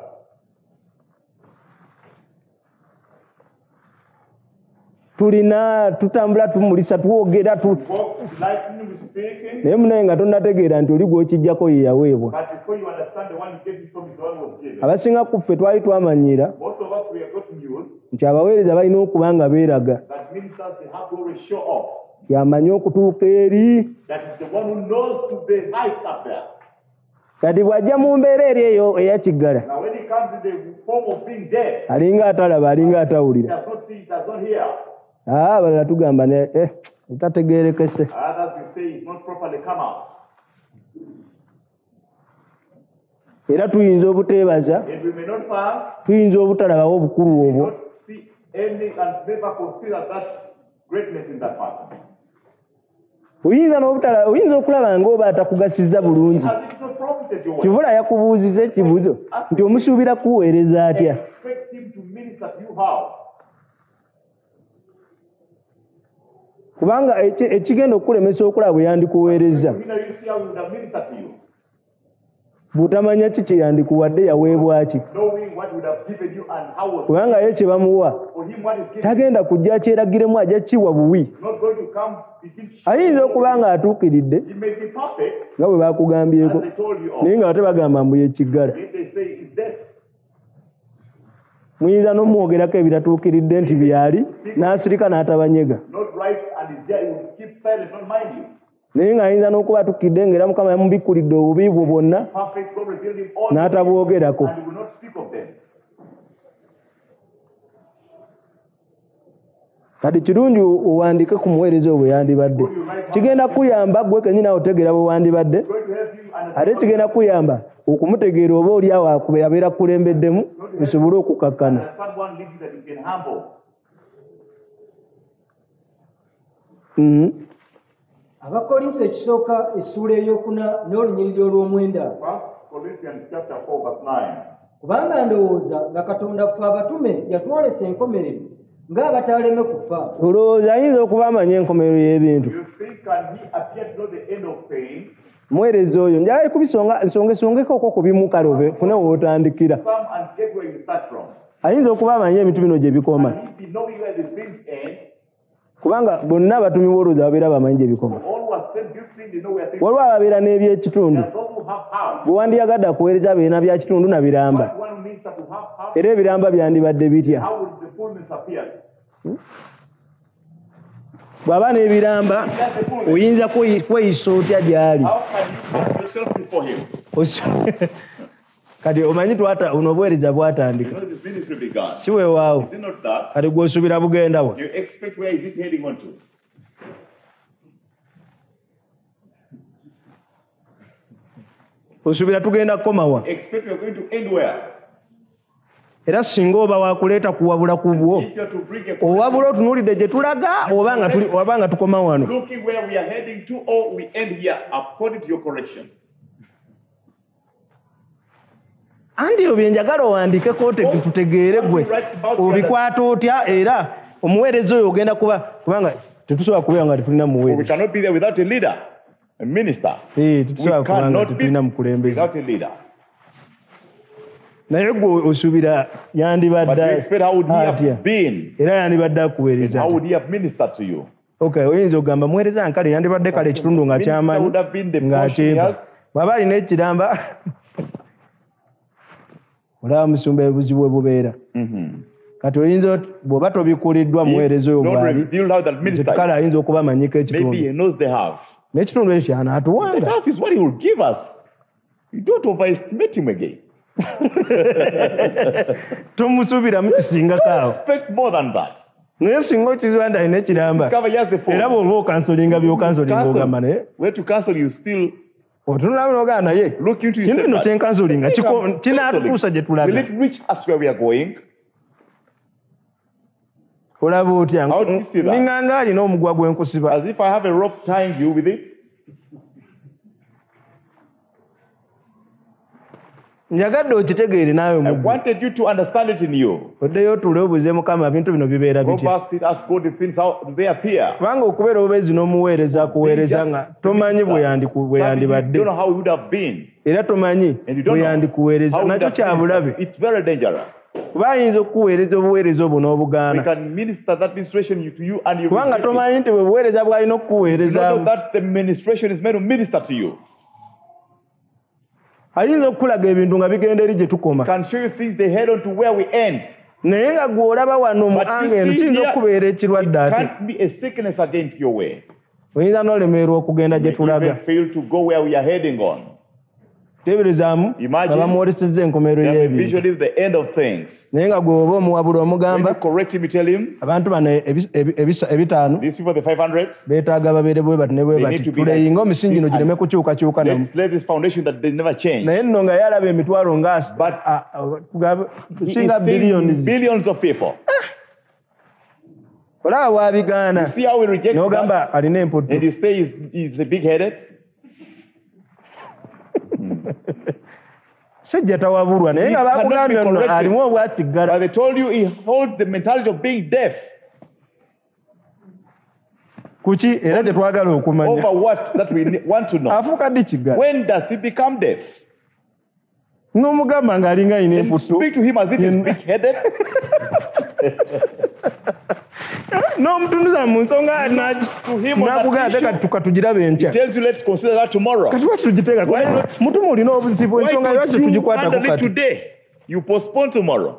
S2: Tulina tutambula tumulisa twogera
S3: Walk lightning with speaking.
S2: naye munaye nga tonnategeera nti oli gw'okijjako ye yaweebwa.
S3: But before you understand the one you get it from is the one who was given.
S2: Abasinga ku ffe twali twamanyira
S3: Most of us we have got news
S2: nti abaweereza balina okuba nga beeraga,
S3: that ministers they have to always show off.
S2: yamanyi okutuuka eri.
S3: That is the one who knows to be high up there.
S2: Kati bw'ajja mu mbeera eri eyo eyakiggala,
S3: Now when he comes in the form of being dead,
S2: alinga atalaba, alinga
S3: he
S2: atawulira.
S3: does not see, he does not hear.
S2: Abalala tugamba etategeerekese.
S3: Others will say it's not properly come out.
S2: Era tuyinza obuteebaza,
S3: And we may not find,
S2: tuyinza obutalabawo obukulu
S3: we
S2: obwo.
S3: not see any and never consider that greatness in that person.
S2: Oyinza okulaba ng'oba atakugasizza bulungi.
S3: As it's not profited your way.
S2: Kivula yakubuuziza ekibuzo nti omusuubira kuweereza atya.
S3: Expect him to minister to you how?
S2: Kubanga ekigenda okukulemesa okulaba bwe yandikuweereza,
S3: You know, you see how he would have ministered to you.
S2: bw'otamanya ki kye yandikuwadde yaweebwa ki.
S3: Knowing what he would have given you and how was
S2: Kubanga ye kye bamuwa
S3: for him what is given.
S2: tagenda kujja kyeragiremu, ajja kiwa buwi.
S3: Not going to come begin to
S2: Ayinza okuba nga atuukiridde
S3: he may be perfect,
S2: nga bwe bakugambyeko,
S3: as I told you
S2: naye
S3: of.
S2: nga bate bagamba mbu yekiggala.
S3: If they say it's death,
S2: Muyinza n'omwogerako ebitatuukiridde nti byali n'asirika n'atabanyega,
S3: not right, and is there, he will keep silent, not mind you.
S2: naye ng'ayinza n'okuba atukidde ng'era Mukama yamubikkulidde obubi bwo bwonna
S3: Perfect, God revealed him all,
S2: n'atabwogerako.
S3: and he will not speak of them.
S2: Kati kirungi owandiike ku muweereza obwe yandibadde. Kigenda kuyamba gwe kennyini awo otegeera bwe wandibadde,
S3: It's going to help you
S2: ate kigenda kuyamba okumutegeera oba oli awo abeera kulembeddemu bisobole okukakkana.
S3: understand one leader that he can humble.
S1: Abakolinso ekisooka essuula ey'okuna n'olunyiriri olw'omwenda.
S3: 1 Corinthians chapter 4 verse 9.
S1: Kubanga ndowooza nga Katonda ffe abatume yatwolesa enkomerero ng'abataaleme kufa.
S2: Olowooza ayinza okuba amanya enkomerero y'ebintu.
S3: You think can he appear to know the end of things?
S2: Muweereza oyo njagala nsongesongeko ku bimu kale fune wootandikira.
S3: Some and get where you start from.
S2: Ayinza okuba amanya ebitu bino gye bikoma,
S3: And he be knowing where the things end.
S2: kubanga bonna abatumi b'olowooza babeera bamanyi gye bikoma.
S3: All who are sent good things, they know where things
S2: Waliwo ababeera n'ebyekitundu.
S3: There are those who have heart.
S2: Bwe wandiyagadde akuweereza biina bya kitundu na biramba,
S3: One who needs to have heart.
S2: era ebiramba byandibadde bitya.
S3: How will the fullness appear?
S2: Bw'aba n'ebiramba
S3: That's the fullness.
S2: oyinza kweyisa otya gy'ali.
S3: How can you put yourself before him?
S2: Kati omanyi ono obuweereza
S3: You
S2: bwatandika
S3: know this ministry began.
S2: si weewaawo,
S3: Is it not that?
S2: kati gw'osuubira bugenda bwa.
S3: You expect where is it heading on to?
S2: Osuubira tugenda kukomawa.
S3: Expect you're going to end where?
S2: Era singa oba wakuleeta kuwabula ku bwo,
S3: If you're to bring a
S2: owabula otunuulidde gye tulaga oba nga tukoma wano.
S3: looking where we are heading to, or we end here according to your correction.
S2: Anti ebyo bye njagala owandiikeko tutegeere gwe obikwata otya, era omuweereza oyo ogenda kubanga tetusobola kubeera nga tetulina
S3: We
S2: muweereza.
S3: cannot be there without a leader, a minister.
S2: Tetusobola
S3: We
S2: kuba nga
S3: cannot be
S2: tetulina mukulembeze.
S3: without a leader.
S2: Naye gwe osuubira
S3: But you
S2: yandibadde
S3: expect how would he
S2: atya,
S3: have been?
S2: era yandibadde
S3: And
S2: akuweereza
S3: how
S2: atya.
S3: would he have ministered to you?
S2: Okay, oyinza okugamba muweereza nkale yandibadde kale ekitundu nga
S3: Minister
S2: ky'amanyi
S3: would have been the portion
S2: ng'akyempa.
S3: he has.
S2: Bw'aba alina ekiramba olaba musumba ebuzibu bwe bubeera. kati oyinza bw'oba tobikuliddwa muweereza oyo gwali kale ayinza okuba amanyiko ekitundu n'ekitundu ekyo kyanaatuwanga. Tomusuubiramu kisingako awo. Naye singa okiziba nti alina ekiramba era bw'oba okansolinga by'okansolinga ogamba naye otunula n'ogamba naye kintu kino kyenkansolinga kinaatutuusa gye tulaga. Olaba otya ninganga alina omugwa gwenkusiba. Njagadde okitegeere naawe omugwa. Oddeyo otuule obuuze Mukama ebintu bino bibeera bitya. Kubanga okubeera obubeezi n'omuweereza akuweereza nga tomanyi bwe yandibadde era tomanyi bwe yandikuweereza nakyo kya bulabe. Kuba ayinza okukuweereza obuweereza obwo n'obugaana kubanga tomanyi nti bwe buweereza bw'alina okukuweerezaamu ayinza okukulaga ebintu nga bigenda eri gye tukoma naye nga gw'olaba wano mu anga eno kiyinza okubeera ekirwadde ate oyinza n'olemererwa okugenda gye tulaga. Teberezaamu nga bamuwolesezza enkomerero y'ebintu naye nga gwe oba omuwabula omugamba abantu bano ebitaano beetaaga babeere bwe bati ne bwe bati tuleyinga omisingi gino gireme kukyukakyuka namu naye nno nga yalaba emitwalo ngasinga billions olaba bwabigaana n'ogamba alina emputu. Sejja tawabulwa naye nga bakugambye nno alimu obwakiggala.
S3: They told you he holds the mentality of being deaf.
S2: Kuki era gye twagala okumanya.
S3: Over what that we want to know.
S2: Afuuka ddi kiggala?
S3: When does he become deaf?
S2: N'omugamba ng'alinga alina emputu.
S3: Speak to him as if he's big-headed.
S2: N'omutunuza mu nsonga nakugamba kati tukatugirabe enkya.
S3: He tells you let's consider that tomorrow.
S2: Kati lwaki tugiteeka mutumu olina obuzibu ensonga lwaki tugikwatako kati.
S3: Today you postpone tomorrow.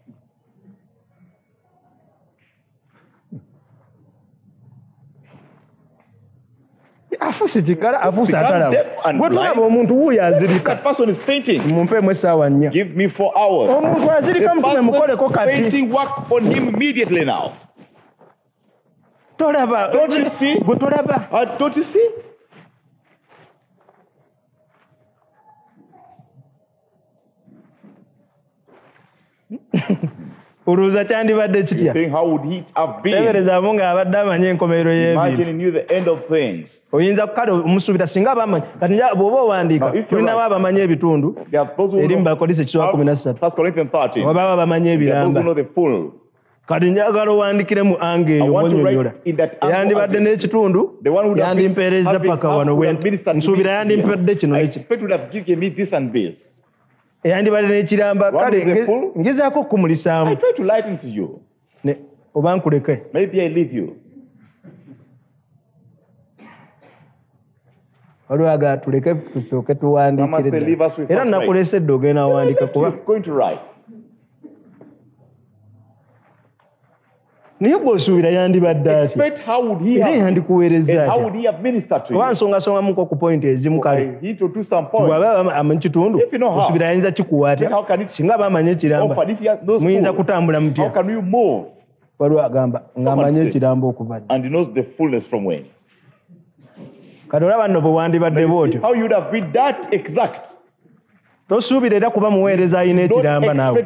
S2: Afuuse kiggala afuuse atalaba gwe tulaba omuntu wuuyo azirika mumpeemu essaawa 4.
S3: Give me 4 hours.
S2: Omuntu azirika mutume mukoleko kati.
S3: Work on him immediately now.
S2: Tolaba
S3: don't you see?
S2: Gwe tolaba
S3: don't you see?
S2: olowooza kyandibadde kitya? Teberezaamu ng'abadde amanyi enkomerero y'ebintu. Oyinza kale omusuubira singa abamanyi kati bw'oba owandiika tulinawo abamanyi ebitundu eri mu Bakolisi 3:13 oba abamanyi ebiramba. Kati njagala owandikire mu anga eyo wonyonyola yandibadde n'ekitundu yandimpeereza paka wano nsuubira yandimpadde kino yandibadde n'ekiramba kale ngezaako okumulisaamu oba nkuleke. Olwaga tuleke tusooke tuwandiikire era nakulesedde ogenda wandika kuba naye bw'osuubira yandibadde ati era yandikuweereza oba nsongasongamuko ku pointi ezimu kale bw'aba amanyi kitundu osuubira yayinza kikuwa atya singa aba amanyi ekiramba muyinza kutambula mutya waliwo agamba ng'amanyi ekiramba okuva dda kati olaba nno bwe wandibadde bw'otyo tosuubira era kuba muweereza alina ekiramba naawe.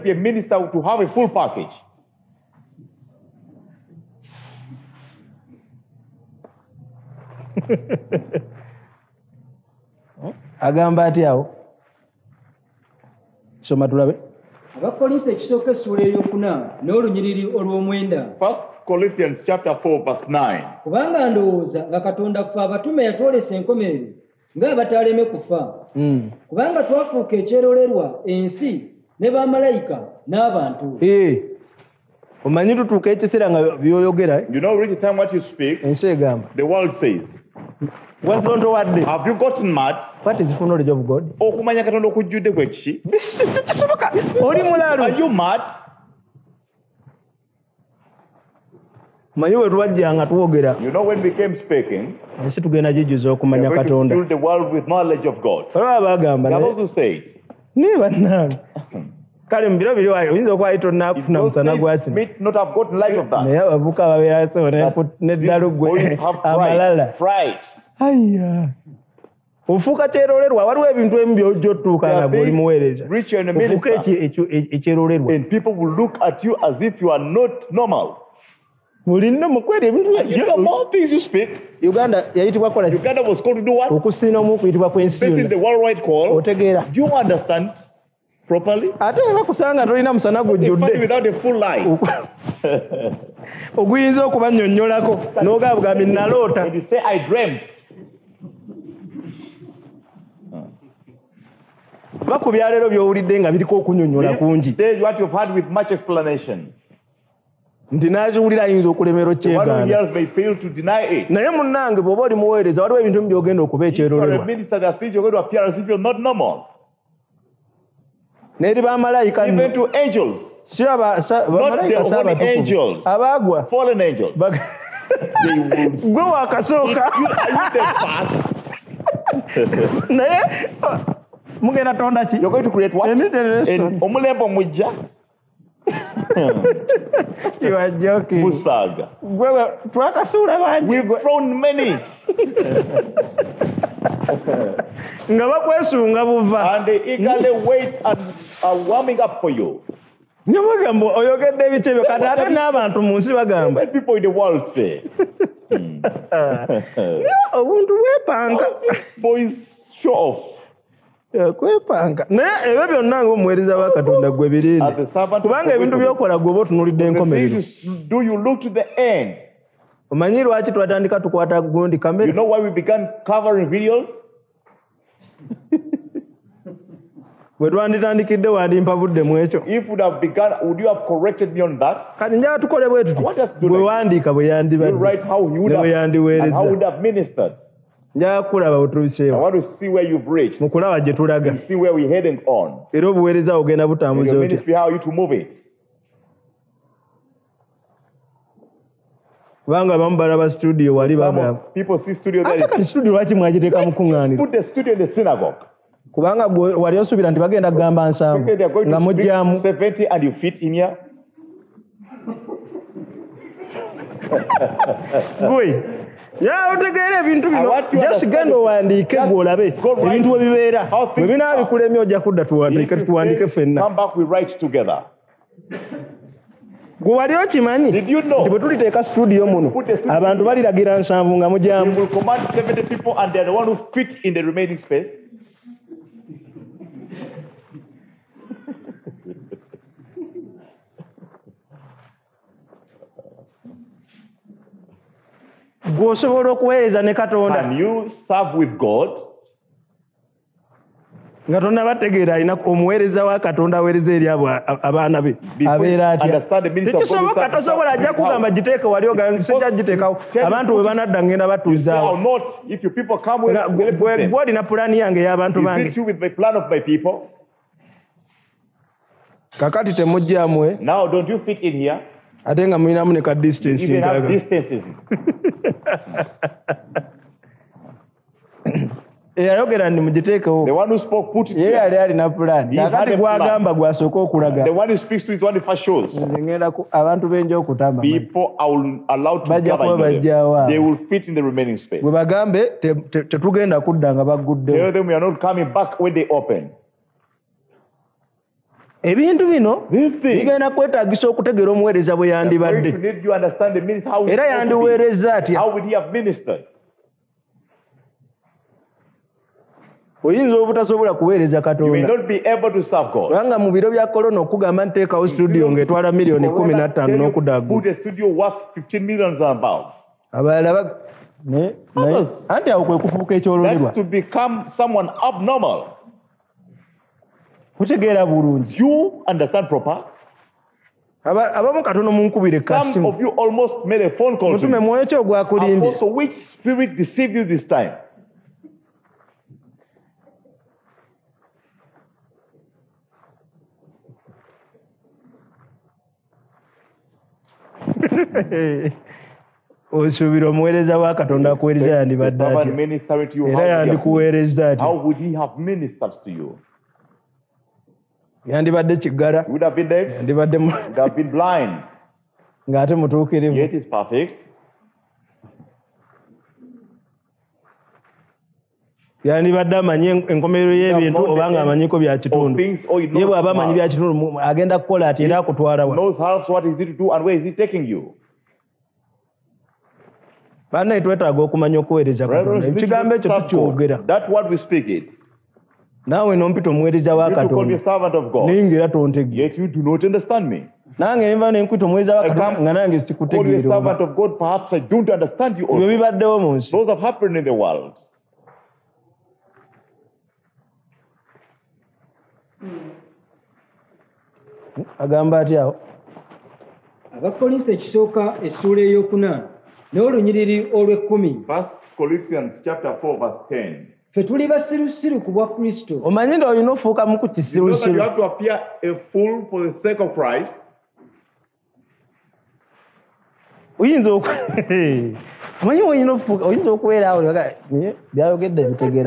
S2: Agamba ati awo soma tulabe
S1: Abakolinsi ekisooka essula ey'okuna n'olunyiriri olw'omwenda.
S3: 1 Corinthians chapter 4 verse 9.
S1: Kubanga ndowooza nga Katonda ffe abatume yatwolesa enkomerero ng'abataaleme kufa. Kubanga twafuuka ekyerolerwa ensi ne bamalayika n'abantu.
S2: Omanyi tutuuka ekiseera nga byoyogera.
S3: You know which time what you speak?
S2: Ensi egamba.
S3: The world says.
S2: Have
S3: you gotten mad?
S2: What is the full knowledge of God?
S3: Okumanya Katonda okujjudde kwe kiki?
S2: Oli mulalu.
S3: Are you mad?
S2: Manyiwe tuwajjanga twogera.
S3: You know when we came speaking,
S2: Nsi tugenda jijuza okumanya Katonda.
S3: Fill the world with knowledge of God.
S2: Bagamba
S3: There are those who say it.
S2: Ne bannange. Kale mbiro biri wayo oyinza okwayita onnaakufuna musana gwa kino.
S3: May not have gotten light of that.
S2: Naye abavuka babeera so n'eddalo gwe amalala.
S3: Fright.
S2: Ayya. Ofuuka kyerolerwa waliwo ebintu ebimu by'ojja otuukanga bw'oli muweereza. Ofuuka ekyerolerwa.
S3: And people will look at you as if you are not normal.
S2: Mulina mukwere ebintu
S3: you more things you speak.
S2: Uganda yayitibwa kola.
S3: Uganda was called to do what?
S2: Okusiina omu kuyitibwa kw'ensi yonna.
S3: Facing the worldwide call.
S2: Otegeera.
S3: Do you understand properly?
S2: Ate bakusanga tolina musana gujjudde.
S3: Without a full light.
S2: Oguyinza okubannyonnyolako n'ogamba naloota.
S3: And you say I dreamt.
S2: Bakubya leero by'owulidde nga biriko okunyonnyola kungi.
S3: Say what you've had with much explanation.
S2: Nti n'akiwulira ayinza okulemerwa kyegaana. Naye munnange bw'oba oli muweereza waliwo ebintu by'ogenda okuba ekyerolerwa. N'eri bamalayika si bamalayika saabatukuvu abaagwa gwe wakasooka naye mugenda tonda ki
S3: omulembe omujja.
S2: You are joking.
S3: Musaga.
S2: We've
S3: thrown many. And they eagerly wait and are warming up for you. What people in the world say. Boys show off.
S2: Kwepanga naye ebyo byonna ng'omuweereza wa Katonda gwe birinde kubanga ebintu by'okola gwe oba otunuulidde enkomerero.
S3: Do you look to the end?
S2: Omanyi lwaki twatandika tukwata gundi kamera?
S3: You know why we began covering videos?
S2: Bwe twanditandikidde wandimpavudde mu ekyo.
S3: If would have begun, would you have corrected me on that?
S2: Kati njala tukole bwe tuti bwe wandiika bwe yandibadde bwe yandiweereza.
S3: And how would have ministered?
S2: Njala kulaba otubiseewo.
S3: I want to see where you've reached.
S2: Mu kulaba gye tulaga.
S3: See where we're heading on.
S2: Era obuweereza ogenda butambuza otya.
S3: Your ministry, how you to move it.
S2: Kubanga abamu balaba studio wali bagamba.
S3: People see studio there.
S2: Ate kati studio lwaki mwagiteeka mu kuŋŋaaniro?
S3: Put the studio in the synagogue.
S2: Kubanga wali osuubira nti bagenda kugamba nsanvu nga mujjamu
S3: 70 and you fit in here.
S2: Gwe otegeera ebintu bino just genda owandiike gw'olabe ebintu bwe bibeera bwe binaaba bikulemye ojja kudda tuwandiike ffenna.
S3: Come back, we write together.
S2: Gwe wali okimanyi nti bwe tuliteeka studio muno abantu baliragira nsanvu nga mujjamu.
S3: We will command 70 people and they are the one who fit in the remaining space.
S2: Gw'osobola okuweereza ne Katonda.
S3: Can you serve with God?
S2: Nga tonna bategeera alina omuweereza wa Katonda aweereza eri abaana be abeera atya. Tekisoboka tosobola ajja kugamba giteeke wali ogamba sijja giteekawo abantu bwe banadda ngenda batuuzaawo. Gwe olina pulaani yange ey'abantu bange. Kakati temujjaamu.
S3: Now don't you fit in here?
S2: Ate nga mulinamu ne ka distance.
S3: You have distances.
S2: Eyayogera ndi mugiteekewo.
S3: The one who spoke put it
S2: here. Yali alina pulaani. Kakati gwagamba gwasooka okulaga.
S3: The one who speaks to is one who first shows.
S2: Abantu benja okutamba.
S3: People are allowed to gather. They will fit in the remaining space.
S2: Bwe bagambe tetugenda kudda nga bagguddewo.
S3: Tell them we are not coming back when they open.
S2: Ebintu bino bigenda kwetaagisa okutegeera omuweereza bwe yandibadde. Era yandiweereza atya. Oyinza obutasobola kuweereza Katonda. Kubanga mu biro bya korona okugamba nteekawo studio ng'etwala miliyoni 15 n'okudaagu. Abalala anti awo kwe kufuuka ekyololerwa. Kutegeera bulungi.
S3: You understand proper?
S2: Abamu katono munkubire kasi.
S3: Some of you almost made a phone call.
S2: Mutume mwoyo ki ogwakulimbye?
S3: Apostle, which spirit deceived you this time?
S2: osuubira omuweereza wa Katonda akuweereza yandibadde atya era yandikuweereza atya yandibadde kiggala yandibadde ng'ate mutuukirivu yandibadde amanyi enkomerero y'ebintu oba ng'amanyiko bya kitundu ye bw'aba amanyi bya kitundu agenda kukola ati era akutwala wa bannaye twetaaga okumanya okuweereza Katonda ekigambo ekyo tukyogera naawe n'ompita omuweereza wa Katonda naye ng'era tontegeera nange nva nenkwita omuweereza wa Katonda nga nange sikutegeera ebyo bibaddewo mu nsi agamba ati awo
S1: Abakolinso ekisooka essuula ey'okuna n'olunyiriri olw'ekkumi. Ffe tuli basirusiru ku bwa Kristo.
S2: Omanyi nti olina ofuuka mu ku kisirusiru. Oyinza omanyi oyinza okubeera awo byayogedde bitegeera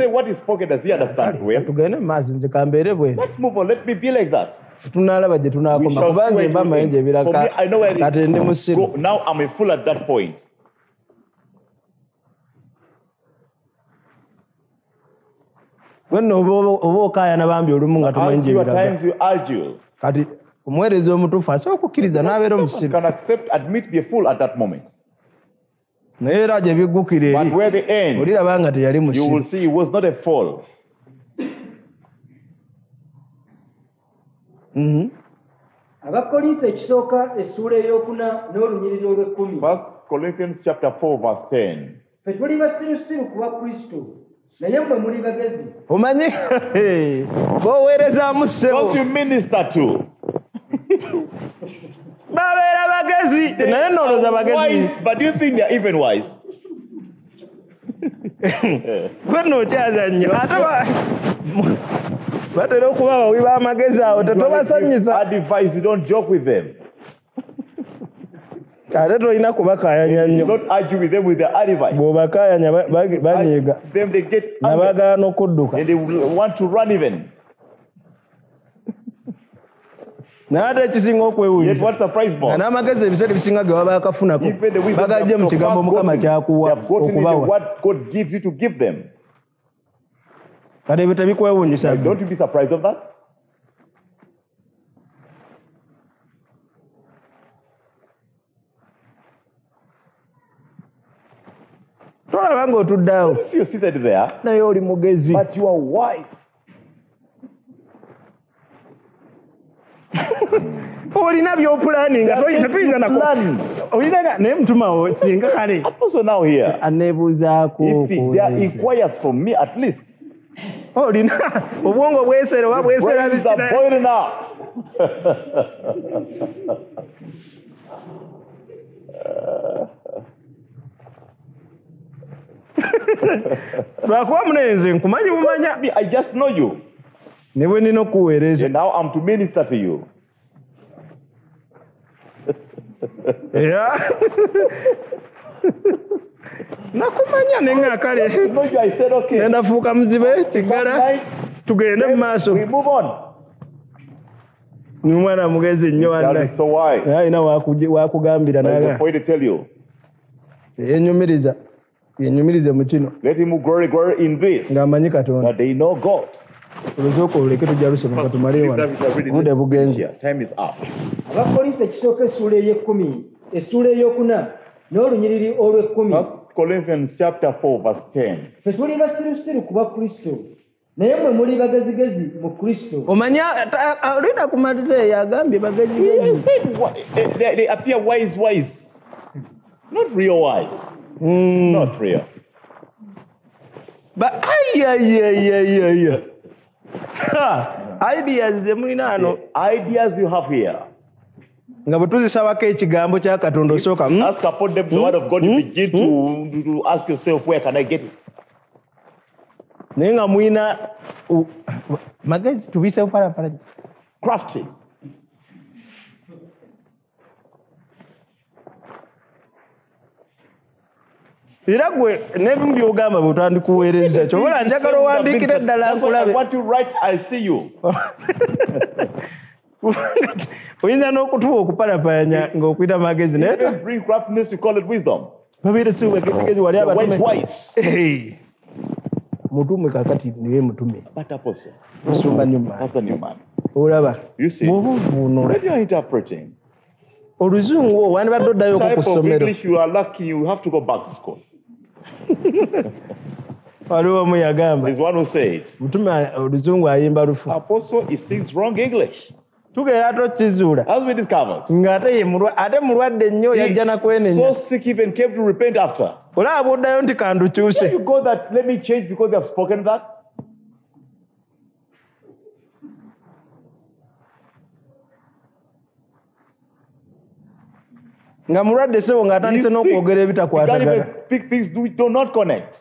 S2: tugende mu maaso nze kambeere bwe tunaalaba gye tunaakoma kubanga emba amayinja ebiraka kati ndi musiru. Wenno oba okaayana bambi olumu nga tumayinja ebiraka kati omuweereza omutuufu asobola okukkiriza n'abeera omusiru naye era gye biggukira eri oliraba nga teyali musiru.
S1: Abakolinso ekisooka essuula ey'okuna n'olunyiriri olw'ekkumi. Ffe tuli basirusiru ku bwa Kristo naye mmwe muli bagezi.
S2: Omanyi b'oweerezaamu ssebo babeera bagezi naye noloza bagezi gwe nookyazannyo ate batera okuba abawi b'amagezi awo tetobasanyisa ate tolina kubakaayanya nnyo bw'obakaayanya banyiiga nabaagala n'okudduka naye ate ekisinga okwewuunyisa nga n'amagezi ebiseera ebisinga ge baba bakafunako bagajje mu kigambo Mukama kyakuwa okubawa kale ebyo tebikwewuunyisa tolaba ng'otudde awo naye oli mugezi olina byopulaninga tetuyinza olina naye mutumawo singa kale aneebuuzaako olina obwongo bwesera oba bwesera lwakuba munenze nkumanyi bumanya ne bwe nina okuweereza nakumanya nenga kale genda fuuka muzibe kiggala tugende mu maaso nomwana mugezi nnyo wannaye alina wakugambira yenyumirize mu kino ng'amanyi Katonda oluzooka oluleke tujja lusoma katumale wano budde bugenze.
S1: Abakolinso ekisooka essuula ey'ekkumi essuula ey'okuna n'olunyiriri olw'ekkumi. Ffe tuli basirusiru ku bwa Kristo naye mmwe muli bagezigezi mu Kristo.
S2: Omanya olina kumaliza eyo agambye bagezigezi.
S3: They appear wise. Not real wise. Not real.
S2: But ideas zemulina ano.
S3: Ideas you have here.
S2: Nga bwe tuzisabako ekigambo kya Katonda osooka
S3: ask upon them the word of God, you begin to ask yourself, where can I get it?
S2: Naye nga mulina magezi tubiseewo palapala
S3: crafty.
S2: Era gwe nebimu byogamba bwotandikuweereza kyobola njagala owandiikire ddala nkulabe.
S3: I want you right, I see you.
S2: Oyinza n'okutuwa okupalapalanya ng'okuyita magezi naye
S3: bring craftiness, you call it wisdom.
S2: babeere si wegezigezi wali
S3: wise.
S2: Mutume kakati niwe mutume.
S3: But apostle.
S2: Musumba Newman.
S3: Pastor Newman.
S2: Olaba.
S3: You see. When you are interpreting.
S2: Oluzungu wandibadde oddayo ku ssomero.
S3: English you are lucky, you have to go back to school.
S2: Waliwo omu yagamba.
S3: There's one who said.
S2: Mutume oluzungu ayimba lufu.
S3: Apostle he sings wrong English.
S2: Tugera tokizuula.
S3: As we discovered.
S2: Ng'ate mulwadde nnyo yajja nakwenenya.
S3: So sick even came to repent after.
S2: Olaba bw'oddayo nti kandukyuse.
S3: You go that let me change because they have spoken that.
S2: Nga mulwadde sebo ng'atandise n'okwogera ebitakwatagana.
S3: Big things do not connect.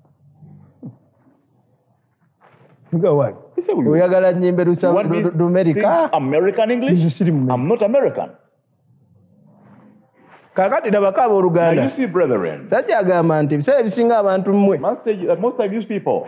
S2: What? Oyagala nnyimbe America?
S3: American English? I'm not American.
S2: Kakati nabaka abooluganda.
S3: You see, brethren.
S2: Tajagamba nti biseera ebisinga abantu mmwe.
S3: Most of these people.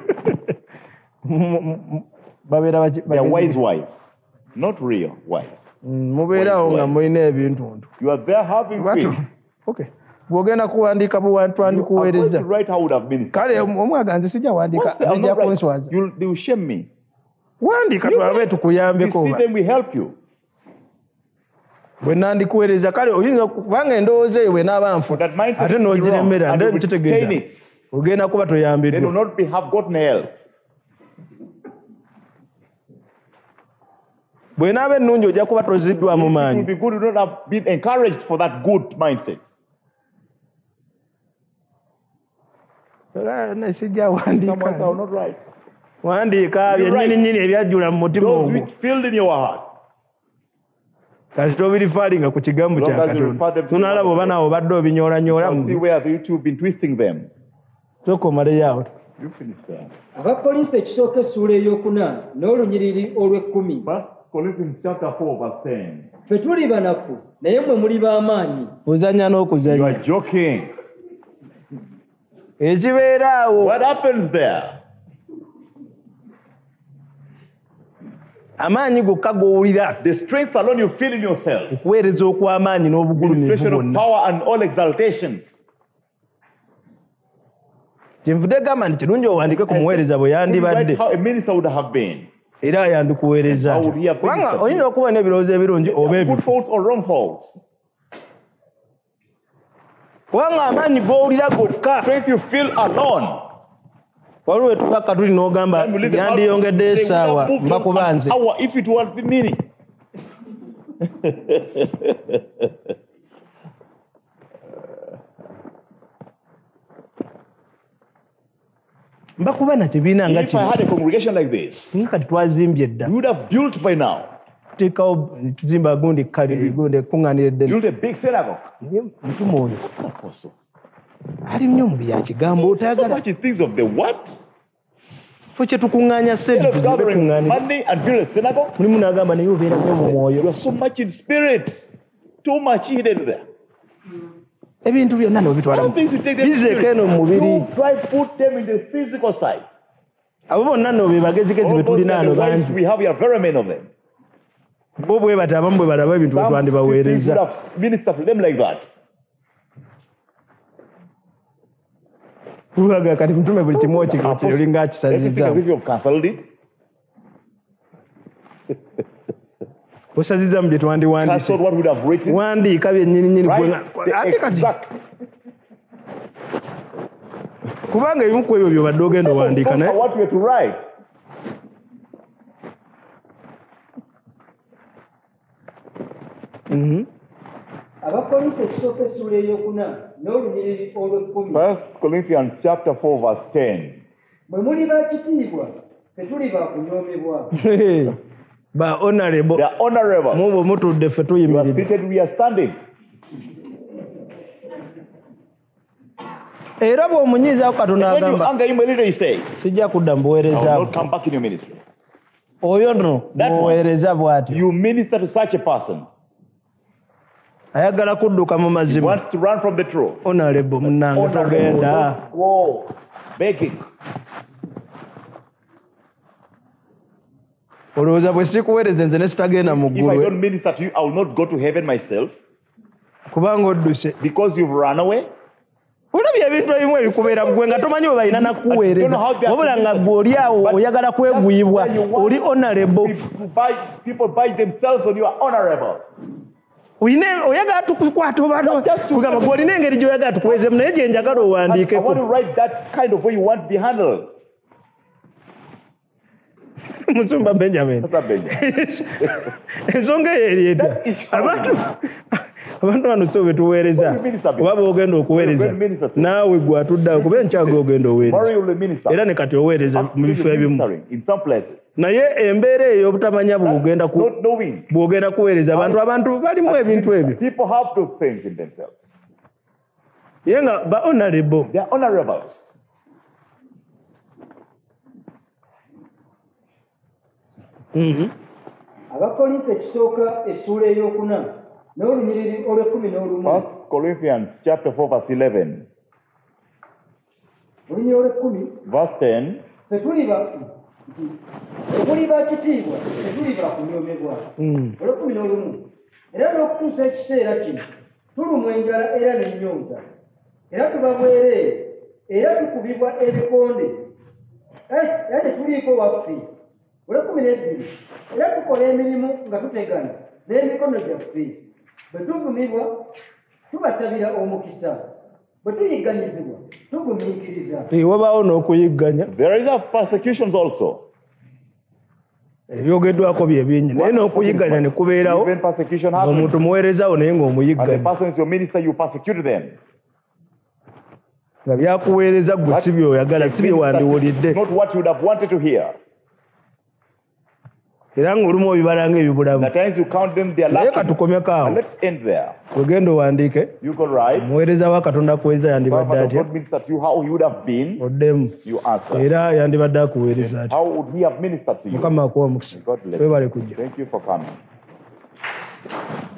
S2: They
S3: are wise. Not real wise.
S2: Mubeerawo nga mulina ebintu.
S3: You are there having faith.
S2: Okay. Bwogenda kuwandiika twandikuweereza. Kale omwaga nze sijja wandiika.
S3: You will shame me.
S2: Wandiika twabe tukuyambeko.
S3: Then we help you.
S2: Bwe nandikuweereza kale oyinza kubanga endowooza eyo bw'enaaba nfu ate n'ogiremera nde nkitegeeza ogenda kuba toyambiddwa.
S3: They will not have gotten help.
S2: Bw'enaaba ennungi ojja kuba toziddwamu maanyi.
S3: It will be good, you don't have been encouraged for that good mindset.
S2: Sijja wandiika.
S3: Not right.
S2: Wandiika byennyini ebyajjula mu mutima ogwo.
S3: Those which filled in your heart.
S2: Kasi tobirifaalinga ku kigambo kya Katonda. Tunalaba oba naawe obadde obinyoolanyoolamu.
S3: See where you've been twisting them.
S2: Sooka omaleyo.
S3: You finish there.
S1: Abakolinso ekisooka essuula ey'okuna n'olunyiriri olw'ekkumi.
S3: Colossians chapter 4 verse 10.
S1: Ffe tuli banafu naye mwe muli b'amaanyi.
S2: Ozanya n'okuzanya.
S3: You are joking.
S2: Ekibeeraawo.
S3: What happens there?
S2: Amaanyi gokka g'owulira.
S3: The strength alone you feel in yourself.
S2: Okuweereza okw'amaanyi n'obugulumivu bwonna.
S3: Power and all exaltations.
S2: Kyenvudde gamba nti kirungi owandiike ku muweereza bwe yandibadde.
S3: How a minister would have been.
S2: Era yandikuweereza. Kubanga oyinza okuba n'ebirowoozo ebirungi oba ebibi.
S3: Good faults or wrong faults.
S2: Kubanga amaanyi g'owulira gokka.
S3: Strength you feel alone.
S2: Waliwo etukakka tuli n'ogamba yandiyongedde essaawa mbakuba nze.
S3: If it was meaning.
S2: Mbakuba na kibiina nga
S3: kino. If I had a congregation like this,
S2: kati twazimbye dda.
S3: We would have built by now.
S2: Teekawo tuzimba gundi ekkuŋŋaanira eddene.
S3: Build a big synagogue.
S2: Mutume oyo. Ali nnyo mu bya kigambo otayagala.
S3: So much things of the what?
S2: Ffe kye tukuŋŋaanya ssente tuzibe kuŋŋaanira. Mulimu n'agamba naye obeera nnyo mu mwoyo.
S3: You are so much in spirit. Too much hidden there.
S2: Ebintu byonna n'obitwala bizeeko eno mu mubiri.
S3: Try put them in the physical side.
S2: Abo bonna nno be bagezigezi be tulina ano bangi.
S3: We have very many of them.
S2: Bo bwe bati abamu bwe balaba ebintu bwe twandibaweereza.
S3: Minister for them like that.
S2: Tulaga kati mutume buli kimu okigero olinga akisazizza. Osazizza mu bye twandiwandiise. Wandiika byennyininyini kubanga ebimu ku ebyo byobadde ogenda owandiika naye.
S1: Abakolinso ekisooka essuula ey'okuna n'olunyiriri olw'ekkumi.
S3: 1 Corinthians chapter 4 verse 10.
S1: Bwe muli baakitiibwa tetuli baakunyoomebwa.
S2: Ba honorable.
S3: They are honorable.
S2: Mubo mutudde ffe tuyimiridde.
S3: You are seated, we are standing.
S2: Era bw'omunyiizaako Katonda agamba.
S3: Anger him a little, he says.
S2: Sijja kudda mbuweereza.
S3: I will not come back in your ministry.
S2: Oyo no. Muweereza bw'ati.
S3: You minister to such a person.
S2: ayagala kudduka mu
S3: He
S2: mazima.
S3: wants to run from the truth.
S2: Honorable munnange togenda.
S3: Go begging.
S2: Olowooza bwe sikuweereza nze ne sitagenda mu
S3: If I
S2: ggulu
S3: don't minister to you, I will not go to heaven myself.
S2: kubanga odduse.
S3: Because you've run away.
S2: Olabye ebintu ebimu ebikubeera gwe nga tomanyi bwe balina nakuweereza wabula nga gwe oli awo oyagala kweguyibwa oli honorable.
S3: People buy themselves when you are honorable.
S2: Oyagala tukukwata obakugamba gwe olina engeri gy'oyagala tukuweezemu naye gye njagala owandiikeko.
S3: I want to write that kind of way you want to be handled.
S2: Musumba Benjamin. Ensonga eyo eri edda. Abantu bano so bwe tuweereza oba bw'ogenda okuweereza naawe gwe atuddeawo kuba enkyaga ogenda oweereza era ne kati oweereza mu bifo ebimu naye embeera eyo obutamanya bw'ogenda kuweereza abantu balimu ebintu ebyo ye nga ba honorable.
S1: Abakolinso ekisooka essuula ey'okuna n'olunyiriri olw'11.
S3: 1 Corinthians chapter 4 verse 11.
S1: Olunyiriri olw'10.
S3: Verse 10.
S1: Okuliba kitiibwa tetuliba kunyomebwa. Olw'11. Era n'okutuusa ekiseera kino tulumwa enjala era n'ennyonta era tuba bwereere era tukubibwa ebikonde era tetuliiko waffe. Olw'12. Era tukola emirimu nga tutegana n'emikono gyaffe. Bwe tuvumibwa tubasabira omukisa. Bwe tuyigganyizibwa tugumiikiriza.
S2: Wabaawo n'okuyigganya.
S3: There is persecutions also.
S2: Ebyogeddwako bye bingi naye n'okuyigganya ne kubeerawo omuntu muweerezaawo naye ng'omuyigganya. Nga byakuweereza ggwe si by'oyagala si bye wandiwulidde. Era ng'olumu obibala ng'ebibulamu. Naye katukomyeko awo. Wegenda owandiike. Omuweereza wa Katonda akuweereza yandibadde atya? Oddemu. Era yandibadde akuweereza atya? Mukama akuwa omukisa. Webale kujja.